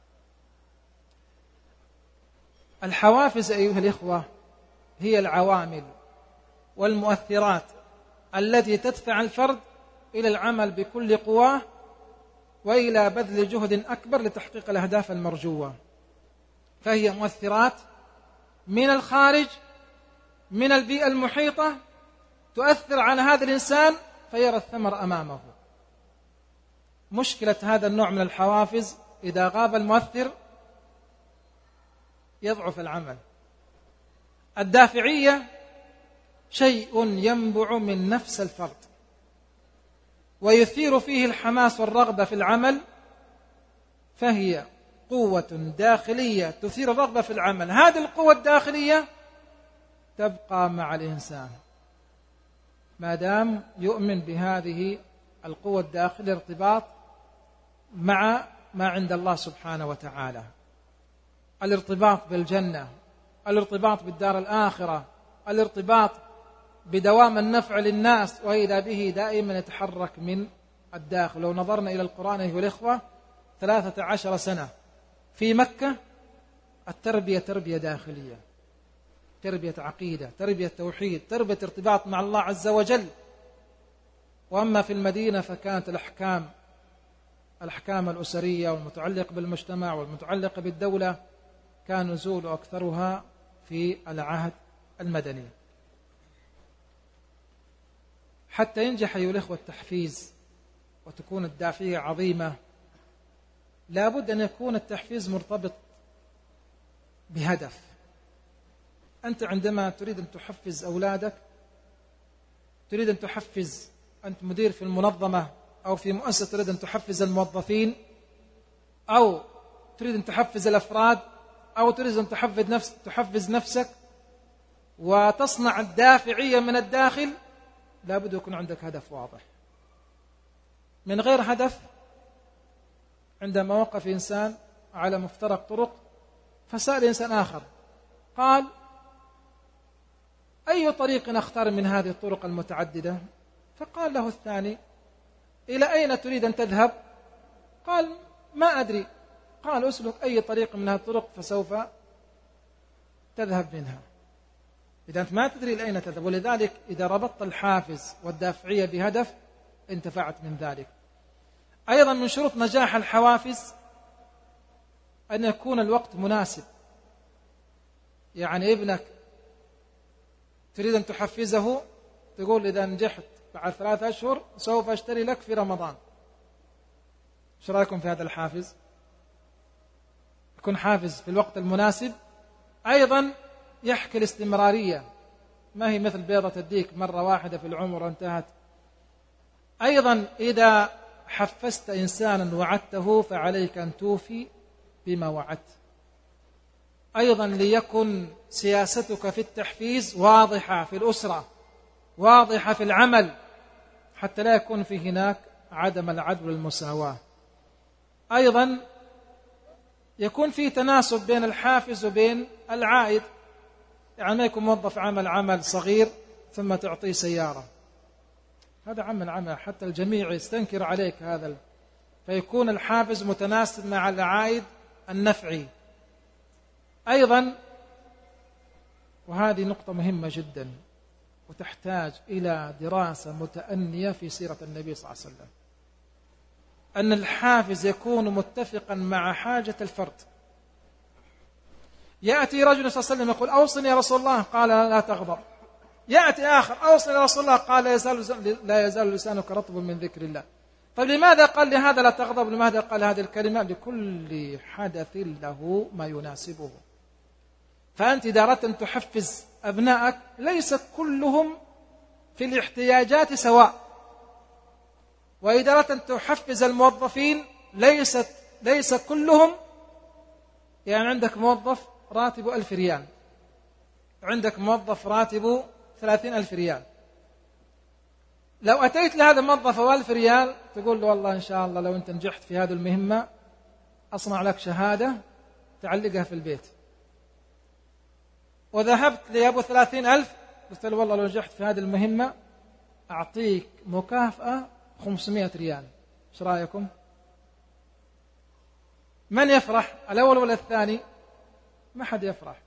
الحوافز أيها الإخوة هي العوامل والمؤثرات التي تدفع الفرد إلى العمل بكل قواه وإلى بذل جهد أكبر لتحقيق الأهداف المرجوة. فهي مؤثرات من الخارج، من البيئة المحيطة، تؤثر على هذا الإنسان فيرى الثمر أمامه. مشكلة هذا النوع من الحوافز إذا غاب المؤثر يضعف العمل. الدافعية شيء ينبع من نفس الفرد ويثير فيه الحماس والرغبة في العمل، فهي قوة داخلية تثير الرغبة في العمل. هذه القوة الداخلية تبقى مع الإنسان ما دام يؤمن بهذه القوة الداخلية، الارتباط مع ما عند الله سبحانه وتعالى، الارتباط بالجنة، الارتباط بالدار الآخرة، الارتباط بدوام النفع للناس، وإذا به دائما يتحرك من الداخل. لو نظرنا إلى القرآن أيها الإخوة 13 سنة في مكة التربية تربية داخلية، تربية عقيدة، تربية توحيد، تربية ارتباط مع الله عز وجل. وأما في المدينة فكانت الأحكام الأسرية والمتعلقة بالمجتمع والمتعلقة بالدولة كان نزول أكثرها في العهد المدني. حتى ينجح أيها الإخوة التحفيز وتكون الدافعية عظيمة، لا بد أن يكون التحفيز مرتبط بهدف. أنت عندما تريد أن تحفز أولادك، تريد أن تحفز، أنت مدير في المنظمة أو في مؤسسة تريد أن تحفز الموظفين، أو تريد أن تحفز الأفراد، أو تريد أن تحفز نفسك وتصنع الدافعية من الداخل، لا بد يكون عندك هدف واضح. من غير هدف، عندما وقف إنسان على مفترق طرق فسأل إنسان آخر قال: أي طريق نختار من هذه الطرق المتعددة؟ فقال له الثاني: إلى أين تريد أن تذهب؟ قال: ما أدري. قال: أسلك أي طريق من هذه الطرق فسوف تذهب منها. إذا أنت ما تدري إلى أين تذهب. ولذلك إذا ربطت الحافز والدافعية بهدف انتفعت من ذلك. أيضا من شروط نجاح الحوافز أن يكون الوقت مناسب. يعني ابنك تريد أن تحفزه، تقول: إذا نجحت بعد 3 أشهر سوف أشتري لك في رمضان. ايش رأيكم في هذا الحافز؟ يكون حافز في الوقت المناسب. أيضا يحكي الاستمرارية، ما هي مثل بيضة الديك مرة واحدة في العمر وانتهت. أيضا إذا حفزت إنسانا وعدته فعليك أن توفي بما وعدت. أيضا ليكن سياستك في التحفيز واضحة في الأسرة، واضحة في العمل، حتى لا يكون في هناك عدم العدل والمساواة. أيضا يكون في تناسب بين الحافز وبين العائد. يعني ما يكون موظف عمل صغير ثم تعطيه سيارة، هذا عمل حتى الجميع يستنكر عليك هذا. فيكون الحافز متناسب مع العائد النفعي. أيضا، وهذه نقطة مهمة جدا وتحتاج إلى دراسة متأنية في سيرة النبي صلى الله عليه وسلم، أن الحافز يكون متفقا مع حاجة الفرد. يأتي رجل صلى الله عليه وسلم يقول: أوصني يا رسول الله، قال: لا تغضب. يأتي آخر: أوصني يا رسول الله، قال: لا يزال لسانك رطب من ذكر الله. طيب لماذا قال لهذا لا تغضب؟ لماذا قال هذه الكلمة؟ لكل حدث له ما يناسبه. فأنت إذا أردت أن تحفز أبنائك ليس كلهم في الاحتياجات سواء، وإذا أردت أن تحفز الموظفين ليس كلهم. يعني عندك موظف راتبه 1000 ريال، عندك موظف راتبه 30,000 ريال. لو أتيت لهذا الموظف 1000 ريال تقول له: والله إن شاء الله لو أنت نجحت في هذه المهمة أصنع لك شهادة تعلقها في البيت. وذهبت لأبو 30,000 قلت له: والله لو نجحت في هذه المهمة أعطيك مكافأة 500 ريال. إيش رأيكم؟ من يفرح؟ الأول ولا الثاني؟ ما حد يفرح.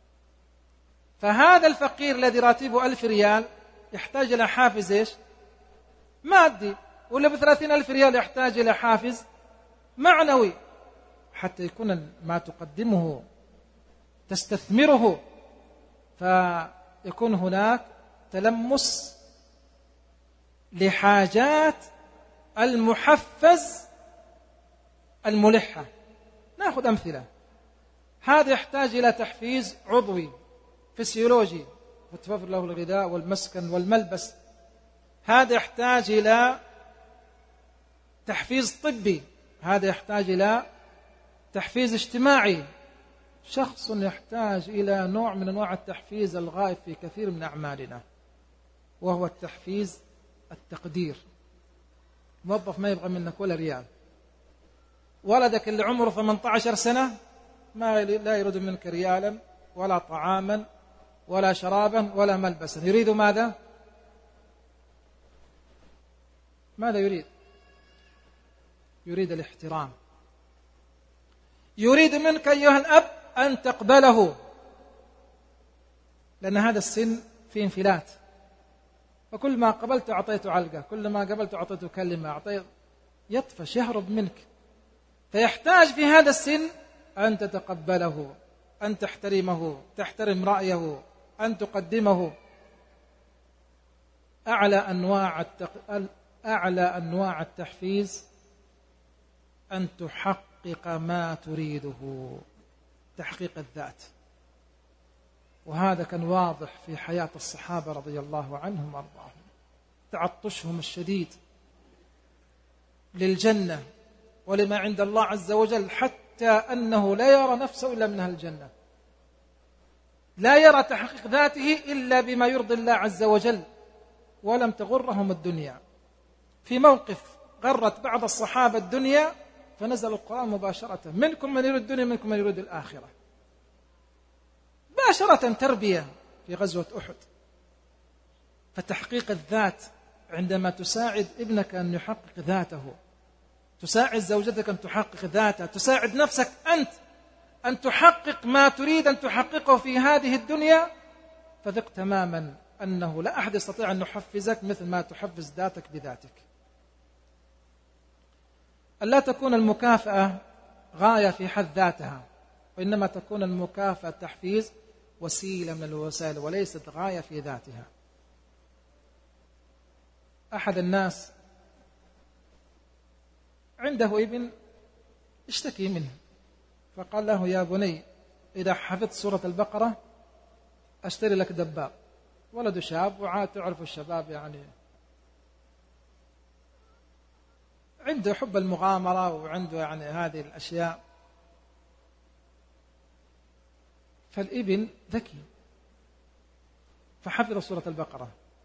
فهذا الفقير الذي راتبه 1000 ريال يحتاج إلى حافز إيش؟ مادي. ولا ب30,000 ريال يحتاج إلى حافز معنوي، حتى يكون ما تقدمه تستثمره، فيكون هناك تلمس لحاجات المحفز الملحة. نأخذ أمثلة. هذا يحتاج إلى تحفيز عضوي فسيولوجي متوفر له الغذاء والمسكن والملبس. هذا يحتاج إلى تحفيز طبي. هذا يحتاج إلى تحفيز اجتماعي. شخص يحتاج إلى نوع من أنواع التحفيز الغائب في كثير من أعمالنا، وهو التحفيز التقدير. موظف ما يبغى منك ولا ريال. ولدك اللي عمره 18 سنة لا يريد منك ريالا ولا طعاما ولا شرابا ولا ملبسا. يريد ماذا؟ ماذا يريد؟ يريد الاحترام. يريد منك أيها الأب أن تقبله، لأن هذا السن في انفلات، فكل ما قبلت أعطيته علقة، كل ما قبلت أعطيته كلمة، يطفش يهرب منك. فيحتاج في هذا السن أن تتقبله، أن تحترمه، تحترم رأيه، أن تقدمه. أعلى أنواع التحفيز أن تحقق ما تريده، تحقيق الذات. وهذا كان واضح في حياة الصحابة رضي الله عنهم وارضاهم. تعطشهم الشديد للجنة ولما عند الله عز وجل، حتى أنه لا يرى نفسه إلا من أهل الجنة، لا يرى تحقيق ذاته إلا بما يرضي الله عز وجل. ولم تغرهم الدنيا. في موقف غرت بعض الصحابة الدنيا فنزل القرآن مباشرة: منكم من يريد الدنيا منكم من يريد الآخرة. مباشرة تربية في غزوة أحد. فتحقيق الذات عندما تساعد ابنك أن يحقق ذاته، تساعد زوجتك أن تحقق ذاتها، تساعد نفسك أنت أن تحقق ما تريد أن تحققه في هذه الدنيا، فثق تماما أنه لا أحد يستطيع أن يحفزك مثل ما تحفز ذاتك بذاتك. ألا تكون المكافأة غاية في حد ذاتها، وإنما تكون المكافأة تحفيز وسيلة من الوسائل وليست غاية في ذاتها. أحد الناس عنده ابن اشتكي منه، فقال له: يا بني، إذا حفظت سورة البقرة أشتري لك دباب. ولد شاب، وعاد تعرف الشباب يعني عنده حب المغامرة وعنده يعني هذه الأشياء. فالابن ذكي فحفظ سورة البقرة.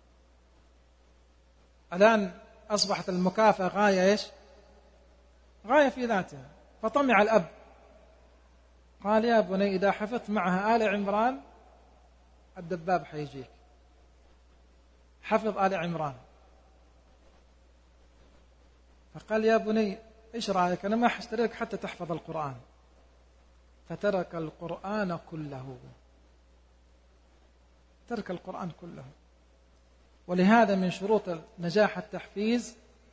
الآن أصبحت المكافأة غاية إيش؟ غاية في ذاتها. فطمع الأب، قال: يا بني، إذا حفظت معها آل عمران الدباب حيجيك. حفظ آل عمران. فقال: يا بني، إيش رأيك؟ أنا ما حشتري لك حتى تحفظ القرآن. فترك القرآن كله، ترك القرآن كله. ولهذا من شروط نجاح التحفيز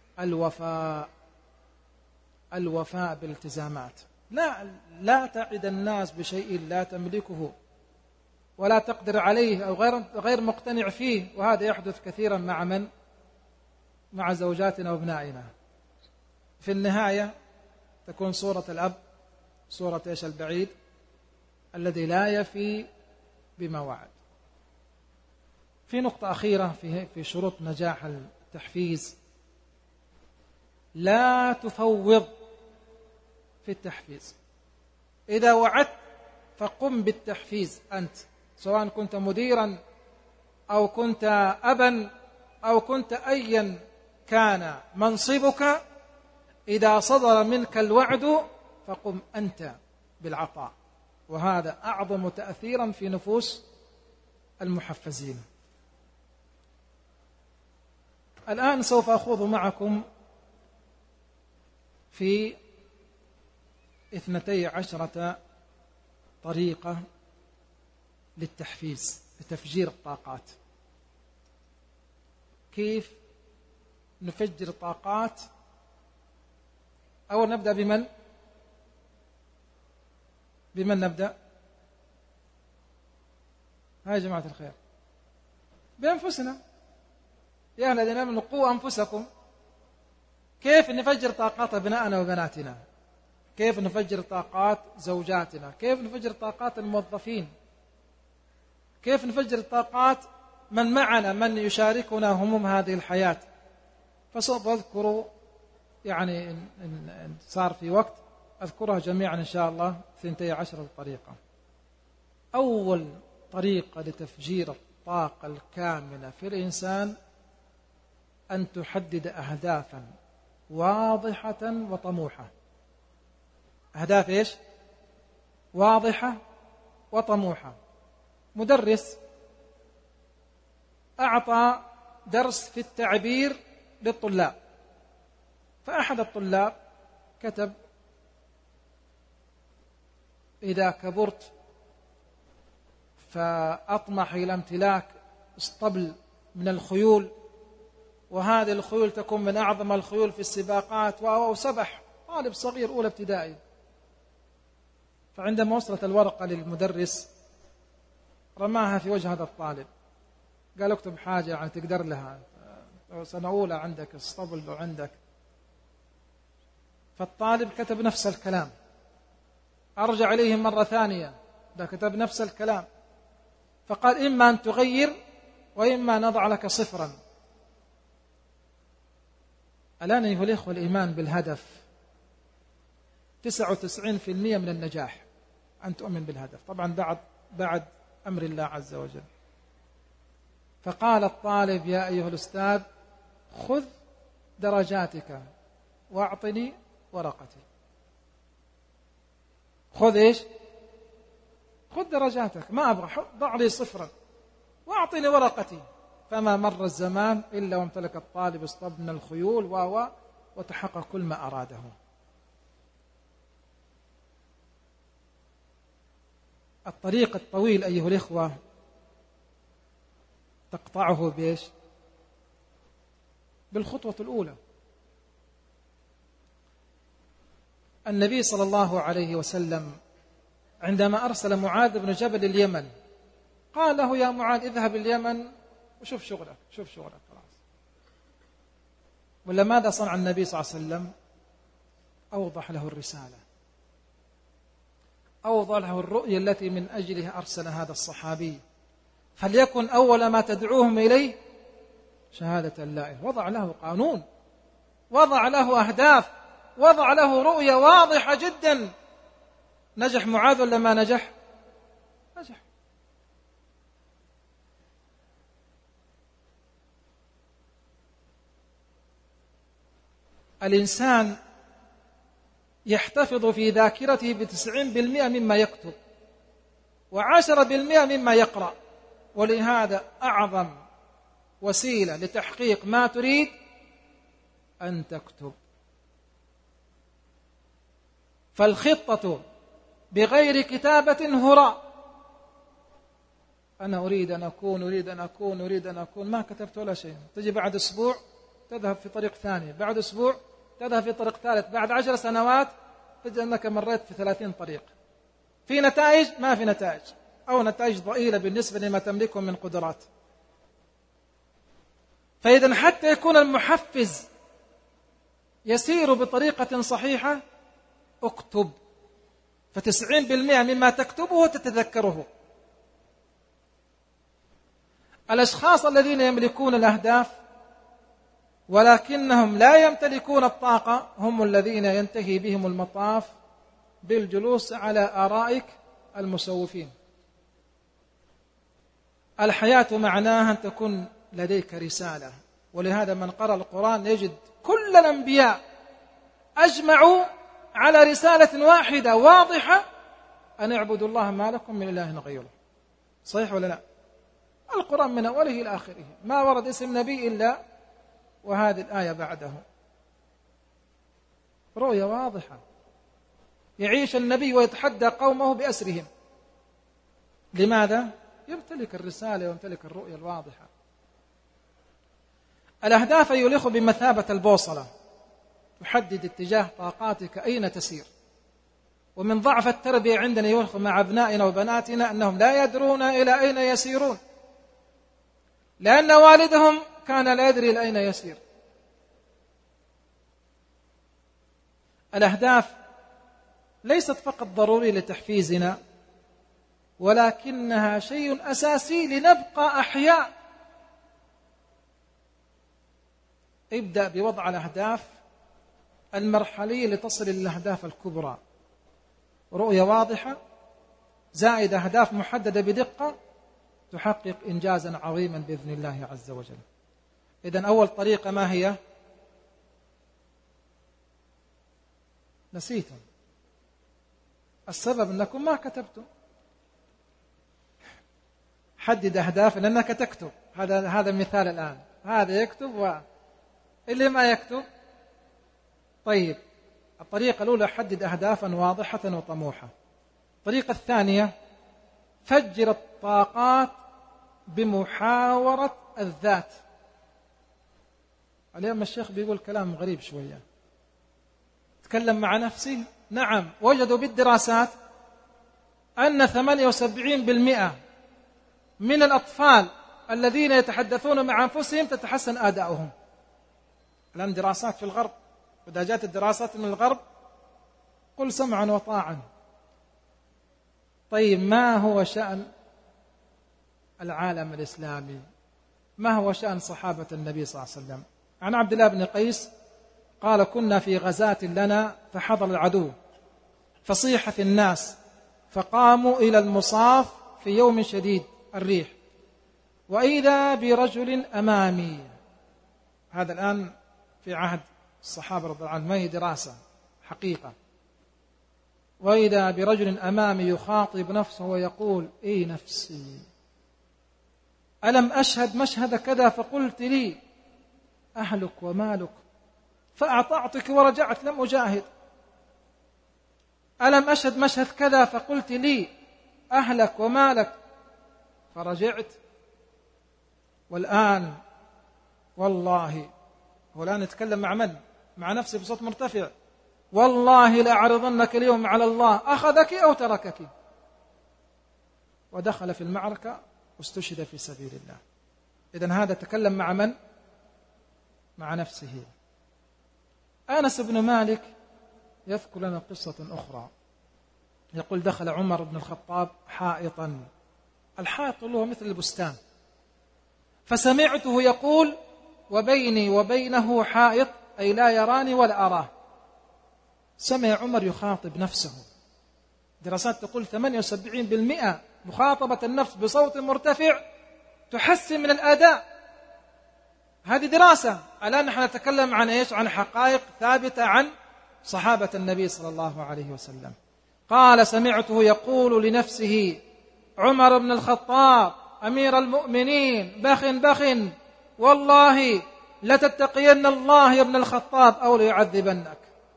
الوفاء بالالتزامات. لا تعد الناس بشيء لا تملكه ولا تقدر عليه أو غير مقتنع فيه. وهذا يحدث كثيرا مع من؟ مع زوجاتنا وابنائنا. في النهاية تكون صورة الأب صورة إيش؟ البعيد الذي لا يفي بما وعد. في نقطة أخيرة في شروط نجاح التحفيز: لا تفوض في التحفيز. إذا وعدت فقم بالتحفيز أنت، سواء كنت مديرا أو كنت أبا أو كنت أيا كان منصبك. إذا صدر منك الوعد فقم أنت بالعطاء، وهذا أعظم تأثيرا في نفوس المحفزين. الآن سوف أخوض معكم في 12 طريقة للتحفيز، لتفجير الطاقات. كيف نفجر الطاقات؟ أول نبدأ بمن نبدأ؟ هاي جماعة الخير، بأنفسنا. يا أهل الذين آمنوا قوا أنفسكم. كيف نفجر طاقات أبنائنا وبناتنا؟ كيف نفجر طاقات زوجاتنا؟ كيف نفجر طاقات الموظفين؟ كيف نفجر طاقات من معنا، من يشاركنا هموم هذه الحياة؟ فسوف أذكر يعني إن صار في وقت أذكرها جميعا إن شاء الله 12 طريقة. أول طريقة لتفجير الطاقة الكامنة في الإنسان أن تحدد أهدافا واضحة وطموحة. أهداف إيش؟ واضحة وطموحة. مدرس أعطى درس في التعبير للطلاب، فأحد الطلاب كتب: إذا كبرت فأطمح إلى امتلاك اسطبل من الخيول، وهذه الخيول تكون من أعظم الخيول في السباقات، وسبح. طالب صغير أولى ابتدائي. فعندما وصلت الورقة للمدرس رماها في وجه هذا الطالب، قال: اكتب حاجة يعني تقدر لها، سنة أولى عندك اسطبل وعندك. فالطالب كتب نفس الكلام، أرجع إليهم مرة ثانية، ده كتب نفس الكلام. فقال: إما أن تغير وإما نضع لك صفرا. الآن أيها الإخوة، الإيمان بالهدف 99% من النجاح، أن تؤمن بالهدف، طبعا بعد أمر الله عز وجل. فقال الطالب: يا أيها الأستاذ، خذ درجاتك واعطني ورقتي. خذ إيش؟ خذ درجاتك، ما أبغى، ضع لي صفرا واعطني ورقتي. فما مر الزمان إلا وامتلك الطالب اسطبل من الخيول وتحقق كل ما أراده. الطريق الطويل أيها الإخوة تقطعه بإيش؟ بالخطوة الأولى. النبي صلى الله عليه وسلم عندما أرسل معاذ بن جبل اليمن قال له: يا معاذ، اذهب اليمن وشوف شغلك، شوف شغلك خلاص. ولا ماذا صنع النبي صلى الله عليه وسلم؟ أوضح له الرسالة، أوضح له الرؤية التي من أجلها أرسل هذا الصحابي. فليكن أول ما تدعوهم إليه شهادة لا إله. وضع له قانون، وضع له أهداف، وضع له رؤية واضحة جدا. نجح معاذ ولا ما نجح؟ نجح. الإنسان يحتفظ في ذاكرته ب90% مما يكتب و10% مما يقرأ. ولهذا أعظم وسيلة لتحقيق ما تريد أن تكتب. فالخطة بغير كتابة هراء. أنا أريد أن أكون، أريد أن أكون، أريد أن أكون، ما كتبت ولا شيء. تجي بعد أسبوع تذهب في طريق ثاني، بعد أسبوع تذهب في طريق ثالث، بعد 10 سنوات تجد أنك مريت في 30 طريق. في نتائج؟ ما في نتائج، أو نتائج ضئيلة بالنسبة لما تملكه من قدرات. فإذا حتى يكون المحفز يسير بطريقة صحيحة اكتب، ف90% مما تكتبه تتذكره. الأشخاص الذين يملكون الأهداف ولكنهم لا يمتلكون الطاقة هم الذين ينتهي بهم المطاف بالجلوس على آرائك المسوفين. الحياة معناها أن تكون لديك رسالة. ولهذا من قرأ القرآن يجد كل الأنبياء أجمعوا على رسالة واحدة واضحة: أن اعبدوا الله ما لكم من إله غيره. صحيح ولا لا؟ القرآن من أوله إلى آخره ما ورد اسم نبي إلا وهذه الآية بعده. رؤية واضحة. يعيش النبي ويتحدى قومه بأسرهم. لماذا؟ يمتلك الرسالة ويمتلك الرؤية الواضحة. الأهداف يليق بمثابة البوصلة، تحدد اتجاه طاقاتك أين تسير. ومن ضعف التربية عندنا يليق مع أبنائنا وبناتنا أنهم لا يدرون إلى أين يسيرون، لأن والدهم كان لا يدري لأين يسير. الأهداف ليست فقط ضرورية لتحفيزنا، ولكنها شيء أساسي لنبقى أحياء. ابدأ بوضع الأهداف المرحلية لتصل إلى الأهداف الكبرى، رؤية واضحة زائد أهداف محددة بدقة، تحقق إنجازا عظيما بإذن الله عز وجل. إذن أول طريقة ما هي؟ نسيتم. السبب أنكم ما كتبتم. حدد أهداف لأنك تكتب. هذا المثال الآن، هذا يكتب اللي ما يكتب. طيب، الطريقة الأولى حدد أهدافا واضحة وطموحة. الطريقة الثانية فجر الطاقات بمحاورة الذات. اليوم الشيخ بيقول كلام غريب شوية، تكلم مع نفسه. نعم، وجدوا بالدراسات أن 78% من الأطفال الذين يتحدثون مع أنفسهم تتحسن أداؤهم. الآن دراسات في الغرب، وإذا جاءت الدراسات من الغرب قل سمعا وطاعا. طيب، ما هو شأن العالم الإسلامي؟ ما هو شأن صحابة النبي صلى الله عليه وسلم؟ عن عبد الله بن قيس قال: كنا في غزاة لنا فحضر العدو فصيح في الناس، فقاموا إلى المصاف في يوم شديد الريح، وإذا برجل أمامي. هذا الآن في عهد الصحابة رضي الله عنهم، ما هي دراسة، حقيقة. وإذا برجل أمامي يخاطب نفسه ويقول: إي نفسي، ألم أشهد مشهد كذا فقلت لي أهلك ومالك فأعطعتك ورجعت لم أجاهد. ألم أشهد مشهد كذا فقلت لي أهلك ومالك فرجعت. والآن والله، والآن نتكلم مع من؟ مع نفسي بصوت مرتفع: والله لأعرضنك اليوم على الله أخذك أو تركك. ودخل في المعركة واستشهد في سبيل الله. إذن هذا تكلم مع من؟ مع نفسه. أنس بن مالك يذكر لنا قصة أخرى، يقول: دخل عمر بن الخطاب حائطا، الحائط له مثل البستان، فسمعته يقول: وبيني وبينه حائط، أي لا يراني ولا أراه. سمع عمر يخاطب نفسه. دراسات تقول 78% مخاطبة النفس بصوت مرتفع تحسن من الأداء. هذه دراسة. الآن نحن نتكلم عن إيش؟ عن حقائق ثابتة عن صحابة النبي صلى الله عليه وسلم. قال: سمعته يقول لنفسه عمر بن الخطاب أمير المؤمنين: بخ بخ، والله لتتقين الله يا ابن الخطاب أو ليعذبنك.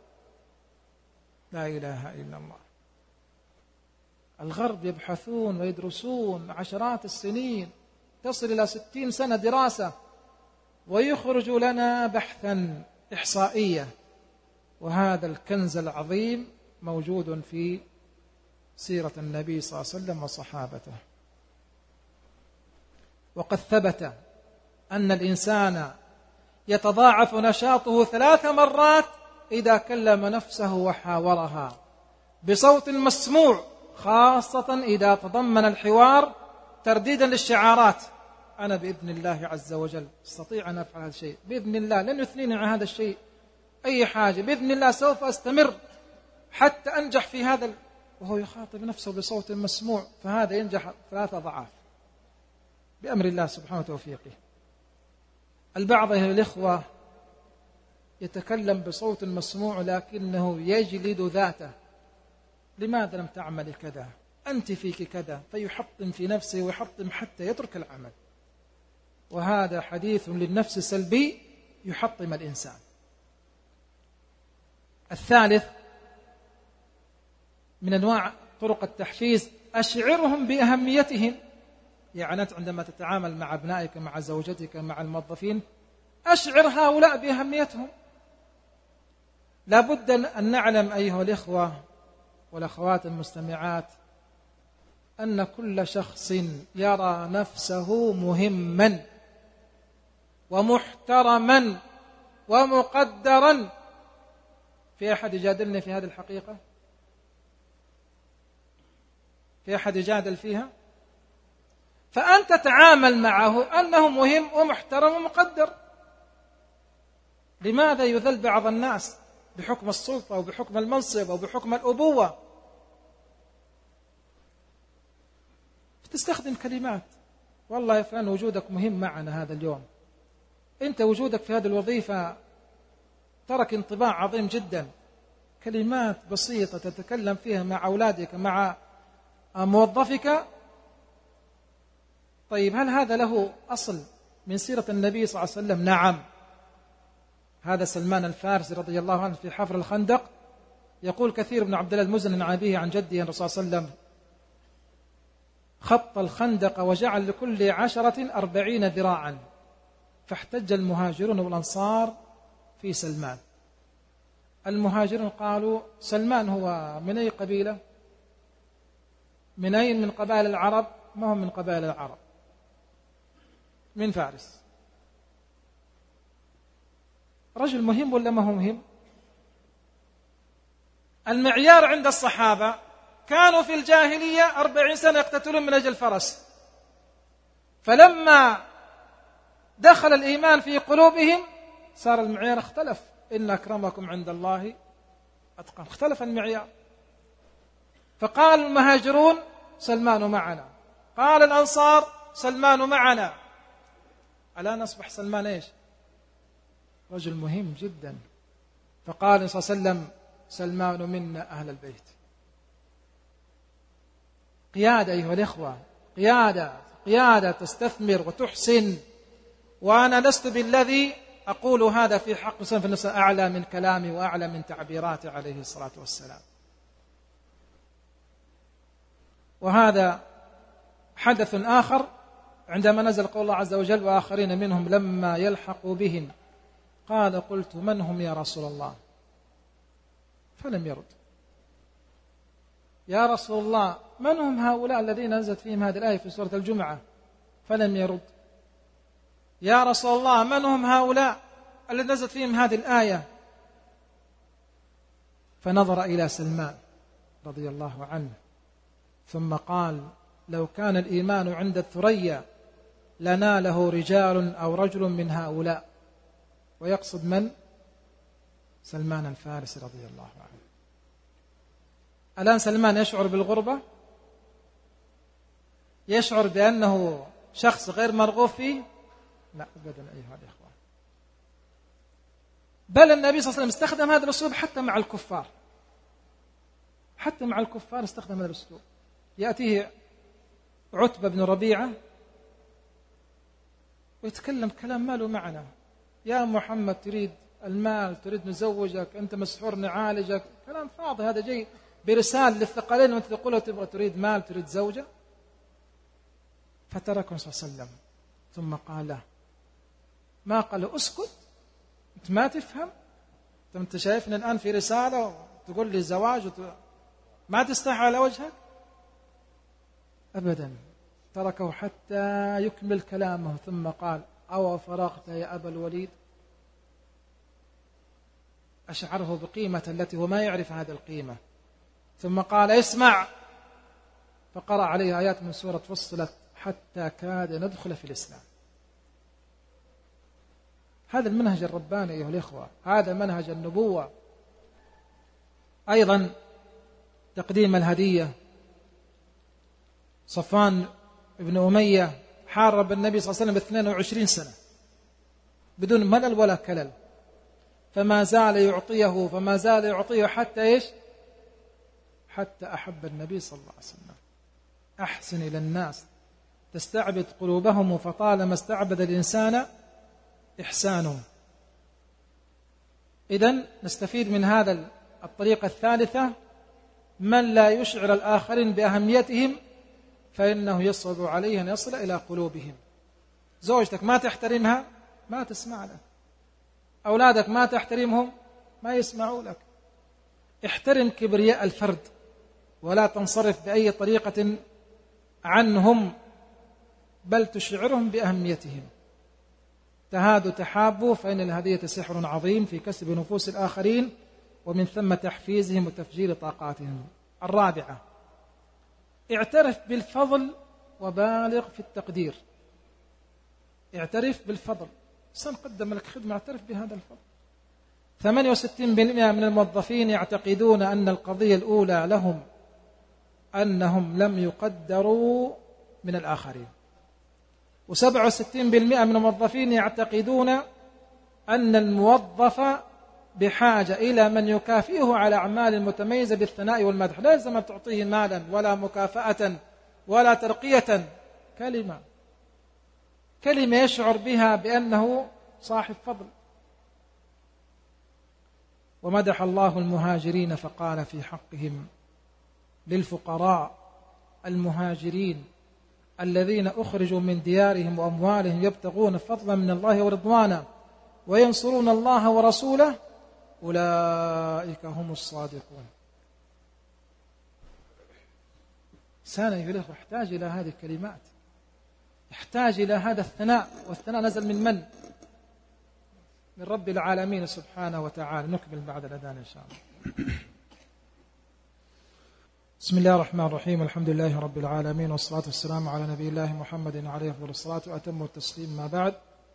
لا إله إلا الله. الغرب يبحثون ويدرسون عشرات السنين، تصل إلى 60 سنة دراسة، ويخرج لنا بحثا إحصائية. وهذا الكنز العظيم موجود في سيرة النبي صلى الله عليه وسلم وصحابته. وقد ثبت أن الإنسان يتضاعف نشاطه 3 مرات إذا كلم نفسه وحاورها بصوت مسموع، خاصة إذا تضمن الحوار ترديدا للشعارات: أنا بإذن الله عز وجل استطيع أن أفعل هذا الشيء، بإذن الله لن يثنيني عن هذا الشيء أي حاجة، بإذن الله سوف أستمر حتى أنجح في هذا وهو يخاطب نفسه بصوت مسموع، فهذا ينجح 3 أضعاف بأمر الله سبحانه وتوفيقه. البعض أيها الإخوة يتكلم بصوت مسموع لكنه يجلد ذاته: لماذا لم تعمل كذا؟ أنت فيك كذا، فيحطم في نفسه ويحطم حتى يترك العمل. وهذا حديث للنفس سلبي يحطم الإنسان. الثالث من أنواع طرق التحفيز: أشعرهم بأهميتهم. يعني أنت عندما تتعامل مع أبنائك، مع زوجتك، مع الموظفين، أشعر هؤلاء بأهميتهم. لا بد أن نعلم أيها الإخوة والأخوات المستمعات أن كل شخص يرى نفسه مهما ومحترما ومقدرا. في أحد يجادلني في هذه الحقيقة؟ في أحد يجادل فيها؟ فأنت تعامل معه أنه مهم ومحترم ومقدر. لماذا يذل بعض الناس بحكم السلطة أو بحكم المنصب أو بحكم الأبوة؟ تستخدم كلمات والله يا فلان وجودك مهم معنا هذا اليوم، أنت وجودك في هذه الوظيفة ترك انطباع عظيم جدا. كلمات بسيطة تتكلم فيها مع أولادك مع موظفك. طيب هل هذا له أصل من سيرة النبي صلى الله عليه وسلم؟ نعم. هذا سلمان الفارسي رضي الله عنه في حفر الخندق يقول كثير بن عبد الله المزني عن أبيه عن جده الرسول صلى الله عليه وسلم خط الخندق وجعل لكل 10 40 ذراعا، فاحتج المهاجرون والأنصار في سلمان. المهاجرون قالوا سلمان هو من أي قبيلة؟ من أين؟ من قبائل العرب؟ ما هو من قبائل العرب، من فارس. رجل مهم ولا ما هو مهم؟ المعيار عند الصحابة كانوا في الجاهلية 40 سنة يقتتلون من أجل الفرس، فلما دخل الإيمان في قلوبهم صار المعيار اختلف، إن أكرمكم عند الله أتقاكم. اختلف المعيار، فقال المهاجرون سلمان معنا، قال الأنصار سلمان معنا. الآن أصبح سلمان إيش؟ رجل مهم جدا. فقال صلى الله عليه وسلم سلمان منا أهل البيت. قيادة أيها الإخوة، قيادة تستثمر وتحسن. وأنا لست بالذي أقول هذا في حق سلمان في النفس أعلى من كلامي وأعلى من تعبيراته عليه الصلاة والسلام. وهذا حدث آخر عندما نزل قول الله عز وجل وآخرين منهم لما يلحقوا بهم قال قلت من هم يا رسول الله؟ فلم يرد. يا رسول الله من هم هؤلاء الذين نزلت فيهم هذه الآية في سورة الجمعة؟ فلم يرد. يا رسول الله من هم هؤلاء الذين نزلت فيهم هذه الآية؟ فنظر إلى سلمان رضي الله عنه ثم قال لو كان الإيمان عند الثريا لناله رجال أو رجل من هؤلاء. ويقصد من؟ سلمان الفارسي رضي الله عنه. الآن سلمان يشعر بالغربة، يشعر بأنه شخص غير مرغوب فيه؟ لا أبدا أيها الإخوة. بل النبي صلى الله عليه وسلم استخدم هذا الأسلوب حتى مع الكفار، حتى مع الكفار استخدم هذا الأسلوب. يأتيه عتبة بن ربيعة ويتكلم كلام ما له معنى. يا محمد تريد المال، تريد نزوجك، أنت مسحور نعالجك، كلام فاضي. هذا جاي برسالة للثقلين وأنت تقول تبغى تريد مال تريد زوجة. فتركه صلى الله عليه وسلم ثم قال له، ما قال له اسكت أنت ما تفهم، أنت شايفني الآن في رسالة وتقول لي زواج ما تستحي على وجهك؟ أبدا. تركه حتى يكمل كلامه ثم قال أو فرغت يا أبا الوليد؟ أشعره بقيمة التي هو ما يعرف هذه القيمة. ثم قال اسمع، فقرأ عليه آيات من سورة فصلت حتى كاد ندخل في الإسلام. هذا المنهج الرباني أيها الإخوة، هذا منهج النبوة. أيضا تقديم الهدية. صفوان بن أمية حارب النبي صلى الله عليه وسلم 22 سنة بدون ملل ولا كلل، فما زال يعطيه حتى إيش؟ حتى أحب النبي صلى الله عليه وسلم. أحسن إلى الناس تستعبد قلوبهم، فطالما استعبد الإنسان إحسانه. إذن نستفيد من هذا الطريقة الثالثة، من لا يشعر الآخرين بأهميتهم فإنه يصعب عليه أن يصل إلى قلوبهم. زوجتك ما تحترمها ما تسمع لك، أولادك ما تحترمهم ما يسمعوا لك. احترم كبرياء الفرد ولا تنصرف بأي طريقة عنهم، بل تشعرهم بأهميتهم. تهادوا تحابوا، فإن الهدية سحر عظيم في كسب نفوس الآخرين ومن ثم تحفيزهم وتفجير طاقاتهم. الرابعة: اعترف بالفضل وبالغ في التقدير. اعترف بالفضل، إنسان قدم لك خدمة، اعترف بهذا الفضل. 68% من الموظفين يعتقدون أن القضية الأولى لهم أنهم لم يقدروا من الآخرين، و67% من الموظفين يعتقدون أن الموظف بحاجة إلى من يكافئه على أعمال متميزة بالثناء والمدح، لا يلزم أن تعطيه مالا ولا مكافأة ولا ترقية، كلمة يشعر بها بأنه صاحب فضل. ومدح الله المهاجرين فقال في حقهم: للفقراء المهاجرين الذين أخرجوا من ديارهم وأموالهم يبتغون فضلا من الله ورضوانا وينصرون الله ورسوله أولئك هم الصادقون. إنسان أيها الأخوة يحتاج إلى هذه الكلمات، يحتاج إلى هذا الثناء، والثناء نزل من رب العالمين سبحانه وتعالى. نكمل بعد الأذان إن شاء الله. بسم الله الرحمن الرحيم، الحمد لله رب العالمين، والصلاة والسلام على نبي الله محمد عليه أفضل الصلاة وأتم التسليم، ما بعد.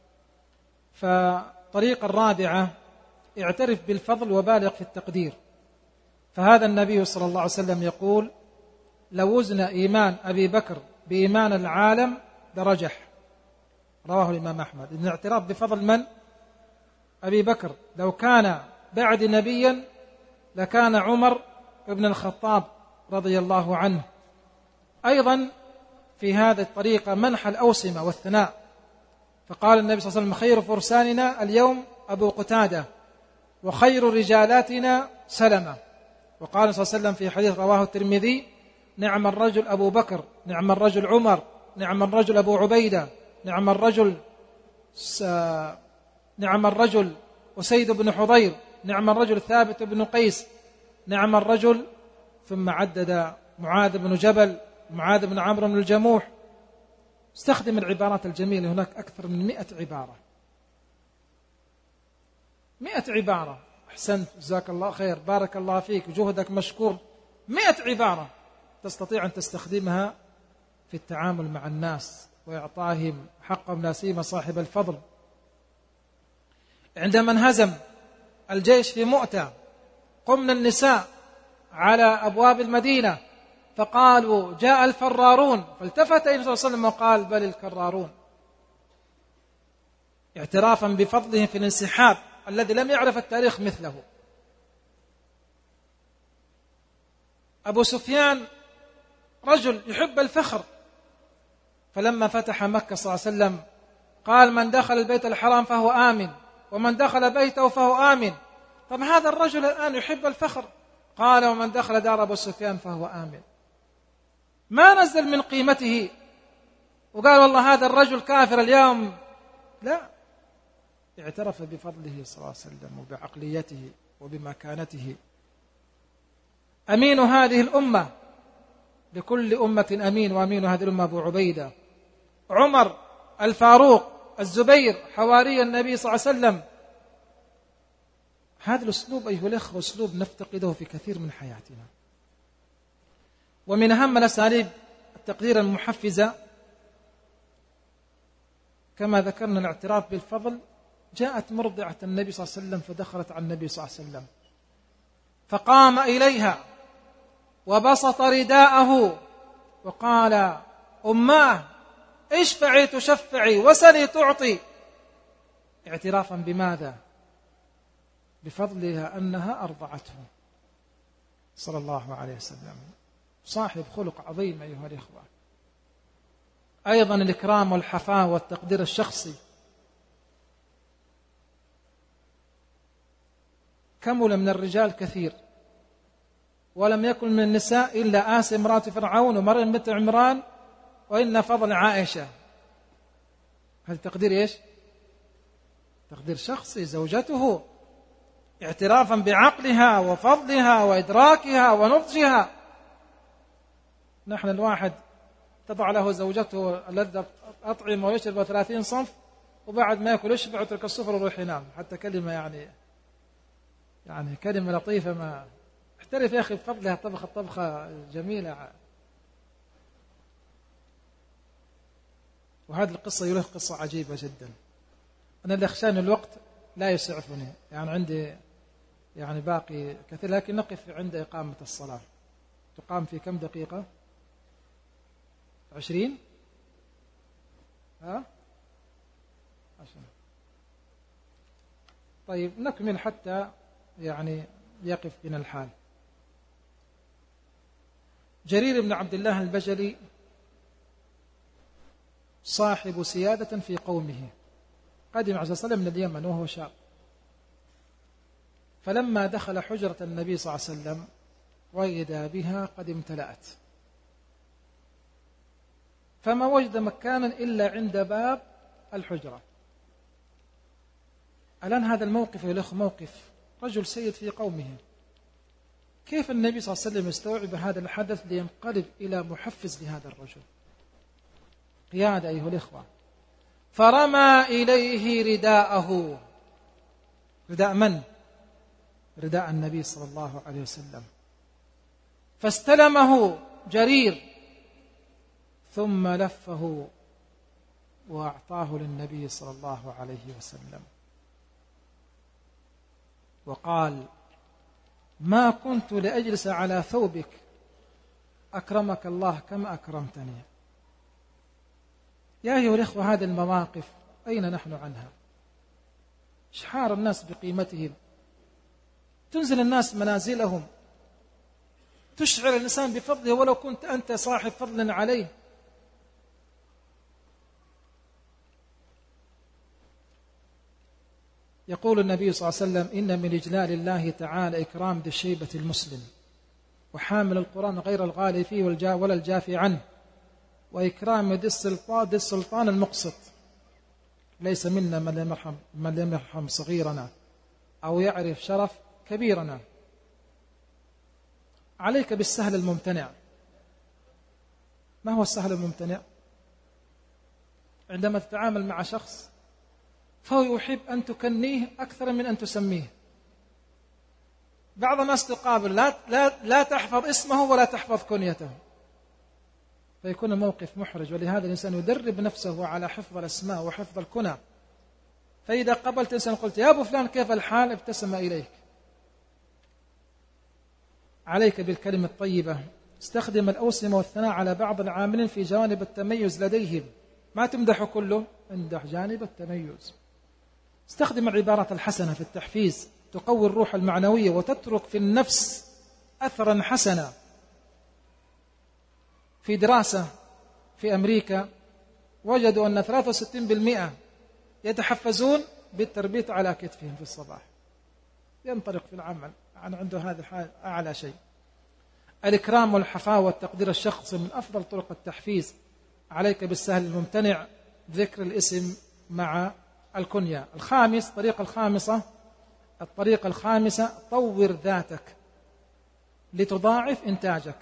فالطريقة الرابعة: اعترف بالفضل وبالغ في التقدير. فهذا النبي صلى الله عليه وسلم يقول: لو وزن إيمان أبي بكر بإيمان العالم لرجح. رواه الإمام أحمد. إن الاعتراف بفضل من؟ أبي بكر. لو كان بعد نبيا لكان عمر بن الخطاب رضي الله عنه. أيضا في هذه الطريقة منح الأوسمة والثناء، فقال النبي صلى الله عليه وسلم: خير فرساننا اليوم أبو قتادة، وخير رجالاتنا سلمة. وقال صلى الله عليه وسلم في حديث رواه الترمذي: نعم الرجل أبو بكر، نعم الرجل عمر، نعم الرجل أبو عبيدة، نعم الرجل أسيد بن حضير، نعم الرجل ثابت بن قيس، نعم الرجل، ثم عدد معاذ بن جبل، معاذ بن عمرو بن الجموح. استخدم العبارات الجميلة، هناك أكثر من 100 عبارة، 100 عبارة. أحسنت، جزاك الله خير، بارك الله فيك، جهدك مشكور. 100 عبارة تستطيع أن تستخدمها في التعامل مع الناس وإعطائهم حقهم، لا سيما صاحب الفضل. عندما انهزم الجيش في مؤتة، قمنا النساء على أبواب المدينة فقالوا: جاء الفرارون، فالتفت النبي صلى الله عليه وسلم وقال: بل الكرارون، اعترافا بفضلهم في الانسحاب الذي لم يعرف التاريخ مثله. أبو سفيان رجل يحب الفخر، فلما فتح مكة صلى الله عليه وسلم قال: من دخل البيت الحرام فهو آمن، ومن دخل بيته فهو آمن. طب هذا الرجل الآن يحب الفخر، قال: ومن دخل دار أبو سفيان فهو آمن. ما نزل من قيمته وقال والله هذا الرجل كافر اليوم، لا، اعترف بفضله صلى الله عليه وسلم وبعقليته وبمكانته. أمين هذه الأمة، لكل أمة أمين، وأمين هذه الأمة أبو عبيدة. عمر الفاروق الزبير حواري النبي صلى الله عليه وسلم. هذا الأسلوب أيها الأخوة أسلوب نفتقده في كثير من حياتنا. ومن أهم الأساليب التقدير المحفزة كما ذكرنا الاعتراف بالفضل. جاءت مرضعة النبي صلى الله عليه وسلم فدخلت على النبي صلى الله عليه وسلم، فقام إليها وبسط رداءه وقال: أماه اشفعي تشفعي وسلي تعطي. اعترافا بماذا؟ بفضلها أنها أرضعته صلى الله عليه وسلم. صاحب خلق عظيم أيها الإخوة. أيضا الإكرام والحفاوة والتقدير الشخصي. كمل من الرجال كثير، ولم يكن من النساء إلا آسيا امرأة فرعون ومريم بنت عمران وإن فضل عائشة. هذا تقدير إيش؟ تقدير شخصي. زوجته اعترافا بعقلها وفضلها وإدراكها ونضجها. نحن الواحد تضع له زوجته الذي أطعم ويشرب 30 صنف، وبعد ما يأكل يشبع وترك السفر ويروح ينام. حتى كلمة يعني كلمة لطيفة، ما احترف يا أخي بفضلها طبخة جميلة. وهذه القصة يقول قصة عجيبة جدا. أنا اللي أخشاني الوقت لا يسعفني، يعني عندي يعني باقي كثير، لكن نقف عند إقامة الصلاة. تقام في كم دقيقة؟ 20؟ ها؟ 10. طيب نكمل حتى يعني يقف بنا الحال. جرير بن عبد الله البجلي صاحب سيادة في قومه، قدم عليه الصلاة والسلام من اليمن وهو شاب، فلما دخل حجرة النبي صلى الله عليه وسلم وإذا بها قد امتلأت، فما وجد مكانا إلا عند باب الحجرة. الآن هذا الموقف يا الأخ موقف رجل سيد في قومه، كيف النبي صلى الله عليه وسلم يستوعب هذا الحدث لينقلب إلى محفز لهذا الرجل؟ قيادة أيها الإخوة. فرمى إليه رداءه. رداء من؟ رداء النبي صلى الله عليه وسلم. فاستلمه جرير ثم لفه وأعطاه للنبي صلى الله عليه وسلم وقال: ما كنت لأجلس على ثوبك أكرمك الله كما أكرمتني. يا أيها الإخوة، هذه المواقف أين نحن عنها؟ إشحار الناس بقيمتهم، تنزل الناس منازلهم، تشعر الإنسان بفضله ولو كنت أنت صاحب فضل عليه. يقول النبي صلى الله عليه وسلم: إن من إجلال الله تعالى إكرام ذي الشيبة المسلم وحامل القرآن غير الغالي فيه ولا الجافي عنه، وإكرام ذي السلطان المقسط. ليس منا من لم يرحم صغيرنا أو يعرف شرف كبيرنا. عليك بالسهل الممتنع. ما هو السهل الممتنع؟ عندما تتعامل مع شخص فهو يحب أن تكنيه أكثر من أن تسميه. بعض الناس تقابل لا تحفظ اسمه ولا تحفظ كنيته، فيكون الموقف محرج. ولهذا الإنسان يدرب نفسه على حفظ الأسماء وحفظ الكنى، فإذا قبلت إنسان قلت: يا أبو فلان كيف الحال؟ ابتسم إليك. عليك بالكلمة الطيبة. استخدم الأوسمة والثناء على بعض العاملين في جوانب التميز لديهم، ما تمدح كله، امدح جانب التميز. استخدم العبارات الحسنة في التحفيز، تقوي الروح المعنوية وتترك في النفس أثرا حسنا. في دراسة في أمريكا وجدوا أن 63% يتحفزون بالتربيت على كتفهم في الصباح، ينطلق في العمل عنده هذا أعلى شيء. الإكرام والحفاوة والتقدير الشخصي من أفضل طرق التحفيز. عليك بالسهل الممتنع، ذكر الاسم مع الكنية. الطريقة الخامسة طور ذاتك لتضاعف إنتاجك.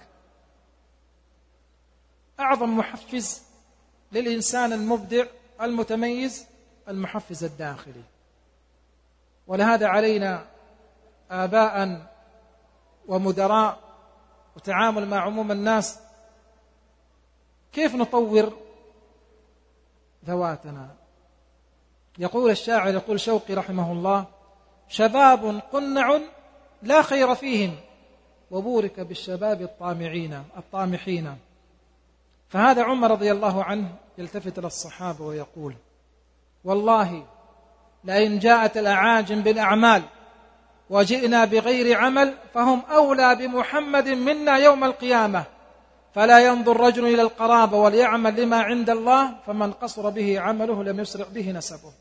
أعظم محفز للإنسان المبدع المتميز المحفز الداخلي. ولهذا علينا آباء ومدراء وتعامل مع عموم الناس كيف نطور ذواتنا. يقول الشاعر، يقول شوقي رحمه الله: شباب قنع لا خير فيهم وبورك بالشباب الطامحين. فهذا عمر رضي الله عنه يلتفت إلى الصحابة ويقول: والله لئن جاءت الأعاجم بالأعمال وجئنا بغير عمل فهم أولى بمحمد منا يوم القيامة، فلا ينظر رجل إلى القرابة وليعمل لما عند الله، فمن قصر به عمله لم يسرع به نسبه.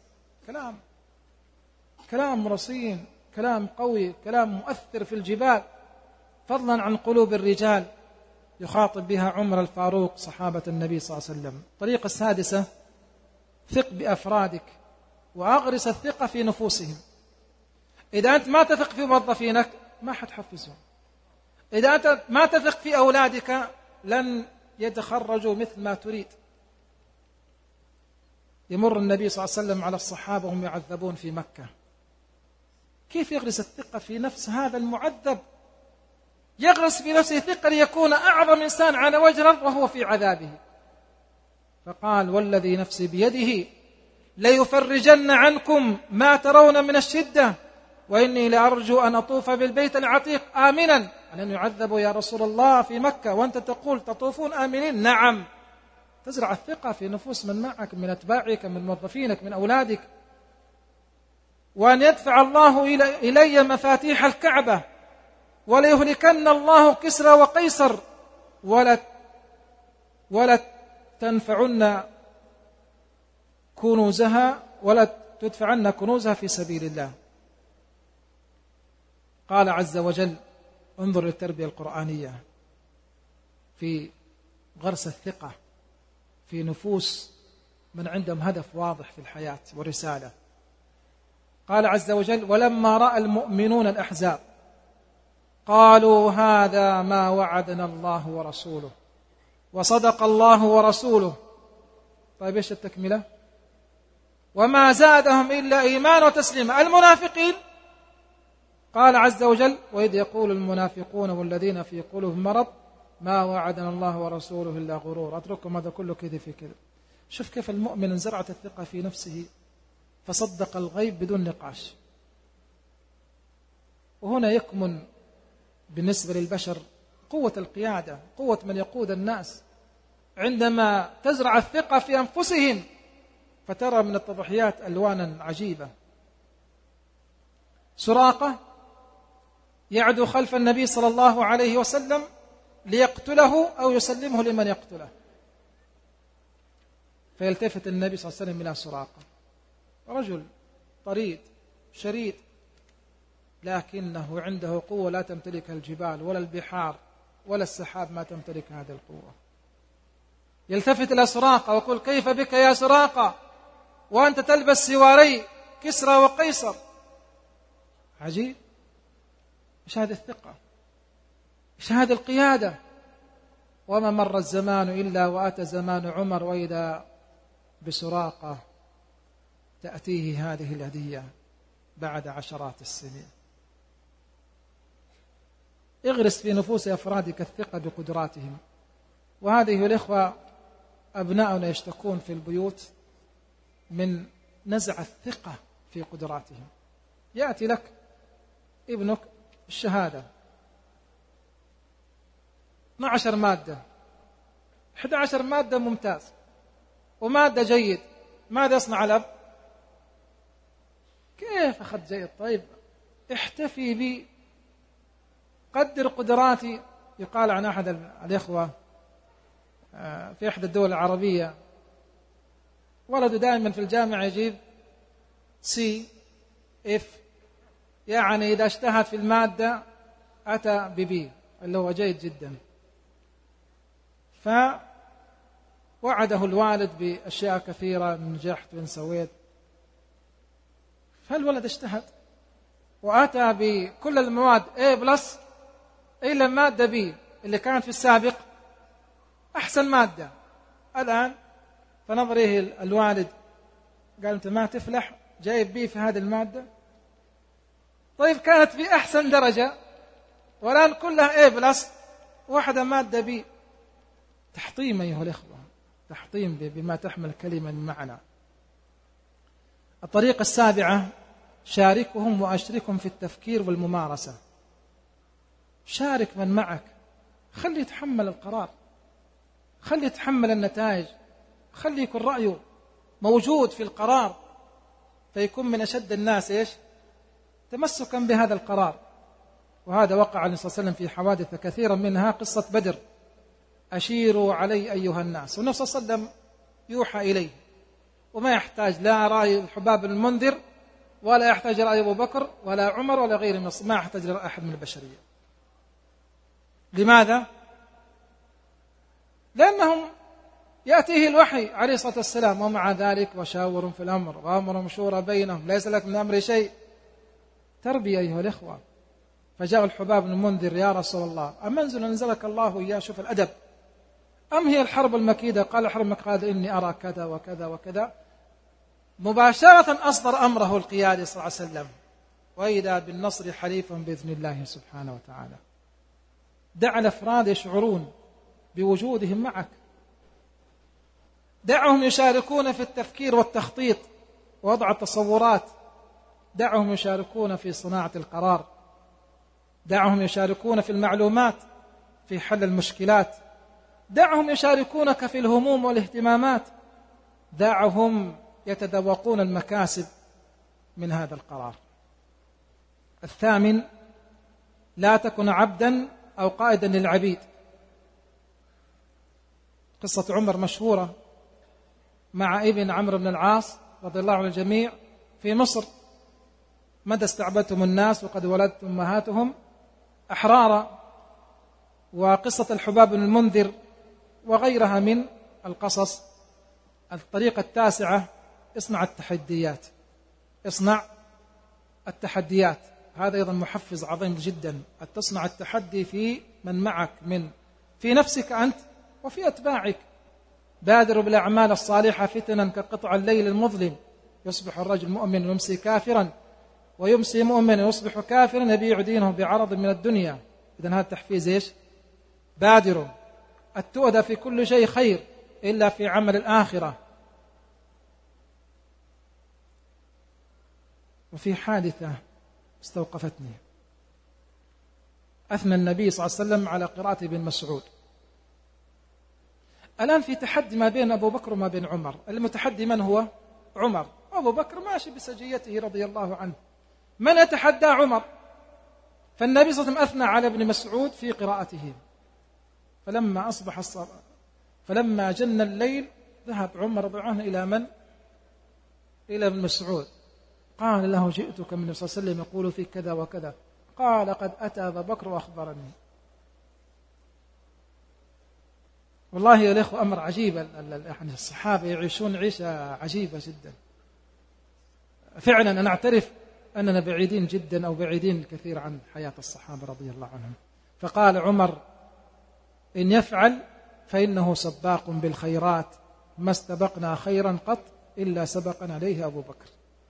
كلام رصين، كلام قوي، كلام مؤثر في الجبال، فضلا عن قلوب الرجال، يخاطب بها عمر الفاروق صحابة النبي صلى الله عليه وسلم. الطريقة السادسة: ثق بأفرادك وأغرس الثقة في نفوسهم. إذا أنت ما تثق في موظفينك ما حتحفزهم. إذا أنت ما تثق في أولادك لن يتخرجوا مثل ما تريد. يمر النبي صلى الله عليه وسلم على الصحابة وهم يعذبون في مكة، كيف يغرس الثقة في نفس هذا المعذب؟ يغرس في نفسه ثقة ليكون أعظم إنسان على وجه الأرض وهو في عذابه. فقال: والذي نفسي بيده ليفرجن عنكم ما ترون من الشدة، وإني لأرجو أن أطوف بالبيت العتيق آمنا. أن يعذبوا يا رسول الله في مكة وأنت تقول تطوفون آمنين؟ نعم. تزرع الثقة في نفوس من معك، من أتباعك، من موظفينك، من أولادك. وأن يدفع الله إلي مفاتيح الكعبة وليهلكن الله كسرى وقيصر ولا تنفعن كنوزها ولا تدفعن كنوزها في سبيل الله. قال عز وجل: انظر للتربية القرآنية في غرس الثقة في نفوس من عندهم هدف واضح في الحياة ورسالة. قال عز وجل: ولما رأى المؤمنون الأحزاب قالوا هذا ما وعدنا الله ورسوله وصدق الله ورسوله. طيب ايش التكملة؟ وما زادهم إلا إيمان وتسليما. المنافقين قال عز وجل: وإذ يقول المنافقون والذين في قلوبهم مرض ما وعدنا الله ورسوله إلا غرور. أترككم هذا كله كذا في كذا. شوف كيف المؤمن انزرعت الثقة في نفسه فصدق الغيب بدون نقاش. وهنا يكمن بالنسبة للبشر قوة القيادة، قوة من يقود الناس، عندما تزرع الثقة في أنفسهم فترى من التضحيات ألوانا عجيبة. سراقة يعدو خلف النبي صلى الله عليه وسلم ليقتله أو يسلمه لمن يقتله، فيلتفت النبي صلى الله عليه وسلم إلى سراقة، رجل طريد شريد لكنه عنده قوة لا تمتلكها الجبال ولا البحار ولا السحاب ما تمتلك هذه القوة. يلتفت إلى سراقة ويقول: كيف بك يا سراقة وأنت تلبس سواري كسرى وقيصر؟ عجيب. إيش هذه الثقة؟ إيش هذه القيادة؟ وما مر الزمان إلا وأتى زمان عمر وإذا بسراقة تأتيه هذه الهدية بعد عشرات السنين. اغرس في نفوس أفرادك الثقة بقدراتهم. وهذه الإخوة أبناؤنا يشتكون في البيوت من نزع الثقة في قدراتهم. يأتي لك ابنك الشهادة 12 مادة، 11 مادة ممتاز ومادة جيد، ماذا يصنع الأب؟ كيف أخذت جيد؟ طيب احتفي بي، قدر قدراتي. يقال عن أحد الإخوة في إحدى الدول العربية ولده دائما في الجامعة يجيب سي اف، يعني إذا اجتهد في المادة أتى ببي اللي هو جيد جدا. فوعده الوالد بأشياء كثيرة، من نجحت وإن سويت. فالولد اجتهد وأتى بكل المواد A+ إلا مادة B اللي كانت في السابق أحسن مادة. الآن فنظر إليه الوالد قال: أنت ما تفلح، جايب B في هذه المادة. طيب كانت في أحسن درجة والآن كلها A+، واحدة مادة B. تحطيم أيها الإخوة، تحطيم بما تحمل كلمة من معنى. الطريقة السابعة: شاركهم وأشركهم في التفكير والممارسة. شارك من معك، خلي يتحمل القرار، خلي يتحمل النتائج، خلي يكون رأيه موجود في القرار، فيكون من أشد الناس إيش؟ تمسكا بهذا القرار. وهذا وقع النبي صلى الله عليه وسلم في حوادث كثيرا، منها قصة بدر: أشيروا علي أيها الناس. والنبي صلى الله عليه وسلم يوحى إليه وما يحتاج لا رأي الحباب بن المنذر ولا يحتاج رأي أبو بكر ولا عمر ولا غيره، ما يحتاج رأي أحد من البشرية. لماذا؟ لأنهم يأتيه الوحي عليه الصلاة والسلام، ومع ذلك وشاورهم في الأمر وأمرهم شورى بينهم ليس لك من أمر شيء. تربية أيها الإخوة. فجاء الحباب بن المنذر: يا رسول الله، أمنزل أنزلك الله إياه؟ شوف الأدب. أم هي الحرب المكيدة؟ قال: الحرب المكيدة إني أرى كذا وكذا وكذا. مباشرة أصدر أمره القيادي صلى الله عليه وسلم: وإذا بالنصر حليف بإذن الله سبحانه وتعالى. دع الأفراد يشعرون بوجودهم معك، دعهم يشاركون في التفكير والتخطيط ووضع التصورات، دعهم يشاركون في صناعة القرار، دعهم يشاركون في المعلومات، في حل المشكلات، دعهم يشاركونك في الهموم والاهتمامات، دعهم يتذوقون المكاسب من هذا القرار. الثامن: لا تكن عبدا أو قائدا للعبيد. قصة عمر مشهورة مع ابن عمرو بن العاص رضي الله عن الجميع في مصر، مدى استعبدتم الناس وقد ولدت أمهاتهم أحرارا، وقصة الحباب بن المنذر وغيرها من القصص. الطريقة التاسعة: اصنع التحديات. اصنع التحديات، هذا أيضا محفز عظيم جدا، أن تصنع التحدي في من معك، في نفسك أنت وفي أتباعك. بادروا بالأعمال الصالحة فتنا كقطع الليل المظلم، يصبح الرجل مؤمن ويمسي كافرا، ويمسي مؤمن ويصبح كافرا، يبيع دينه بعرض من الدنيا. إذن هذا التحفيز إيش؟ بادروا. التؤدى في كل شيء خير إلا في عمل الآخرة. وفي حادثة استوقفتني، أثنى النبي صلى الله عليه وسلم على قراءة ابن مسعود. الآن في تحدي ما بين أبو بكر وما بين عمر. المتحدي من هو؟ عمر. أبو بكر ماشي بسجيته رضي الله عنه، من يتحدى؟ عمر. فالنبي صلى الله عليه وسلم أثنى على ابن مسعود في قراءته. فلما أصبح الصباح، فلما جن الليل، ذهب عمر رضي الله عنه إلى من؟ إلى ابن مسعود. قال له: جئتك من النبي صلى الله عليه وسلم يقول في كذا وكذا. قال: قد أتى أبا بكر وأخبرني. والله يا الأخوة أمر عجيب، يعني الصحابة يعيشون عيشة عجيبة جدا. فعلا أنا أعترف أننا بعيدين جدا أو بعيدين كثير عن حياة الصحابة رضي الله عنهم. فقال عمر: إن يفعل فإنه سباق بالخيرات، ما استبقنا خيرا قط إلا سبقنا عليه أبو بكر.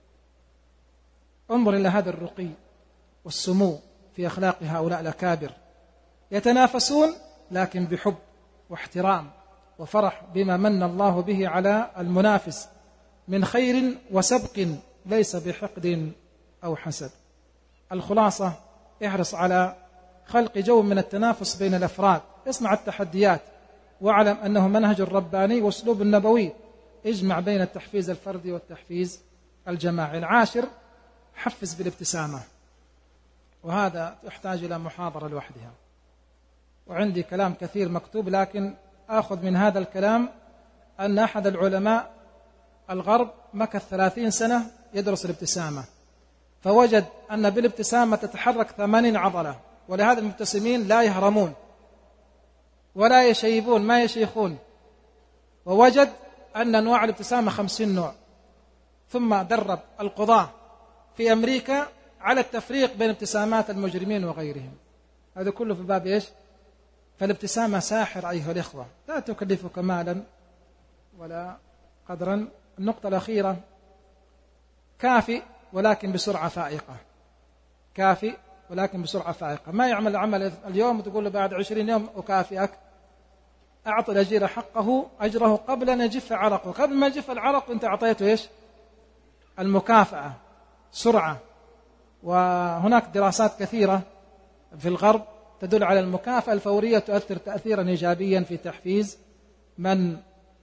انظر إلى هذا الرقي والسمو في أخلاق هؤلاء الأكابر، يتنافسون لكن بحب واحترام وفرح بما من الله به على المنافس من خير وسبق، ليس بحقد أو حسد. الخلاصة: احرص على خلق جو من التنافس بين الأفراد، اصنع التحديات، واعلم أنه منهج الرباني واسلوب النبوي، اجمع بين التحفيز الفردي والتحفيز الجماعي. العاشر: حفز بالابتسامة، وهذا يحتاج إلى محاضرة لوحدها، وعندي كلام كثير مكتوب، لكن آخذ من هذا الكلام أن أحد العلماء الغرب مكث 30 سنة يدرس الابتسامة، فوجد أن بالابتسامة تتحرك 80 عضلة، ولهذا المبتسمين لا يهرمون ولا يشيبون، ما يشيخون. ووجد أن أنواع الابتسامة 50 نوع. ثم درب القضاة في أمريكا على التفريق بين ابتسامات المجرمين وغيرهم. هذا كله في باب إيش؟ فالابتسامة ساحر أيها الإخوة، لا تكلفك مالا ولا قدرا. النقطة الأخيرة: كافئ ولكن بسرعة فائقة. كافئ ولكن بسرعة فائقة. ما يعمل عمل اليوم وتقول له بعد 20 يوم أكافئك. أعطي الأجير حقه أجره قبل أن يجف عرقه. قبل ما يجف العرق أنت أعطيته إيش؟ المكافأة، سرعة. وهناك دراسات كثيرة في الغرب تدل على المكافأة الفورية تؤثر تأثيرا إيجابيا في تحفيز من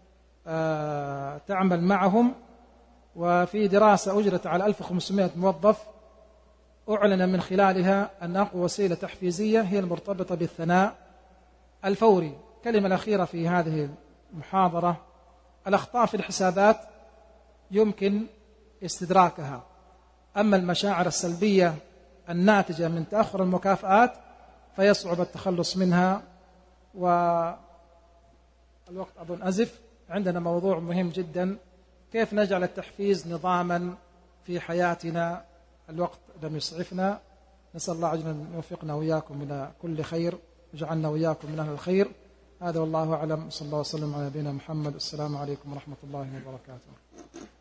تعمل معهم. وفي دراسة أجرت على 1500 موظف أعلن من خلالها أن أقوى وسيلة تحفيزية هي المرتبطة بالثناء الفوري. كلمة الأخيرة في هذه المحاضرة: الأخطاء في الحسابات يمكن استدراكها، أما المشاعر السلبية الناتجة من تأخر المكافآت فيصعب التخلص منها. والوقت أظن أزف. عندنا موضوع مهم جدا: كيف نجعل التحفيز نظاما في حياتنا. الوقت لم يسعفنا. نسأل الله عز وجل أن يوفقنا وإياكم إلى كل خير، وجعلنا وإياكم من أهل الخير. هذا والله أعلم. صلى الله وسلم على نبينا محمد. السلام عليكم ورحمة الله وبركاته.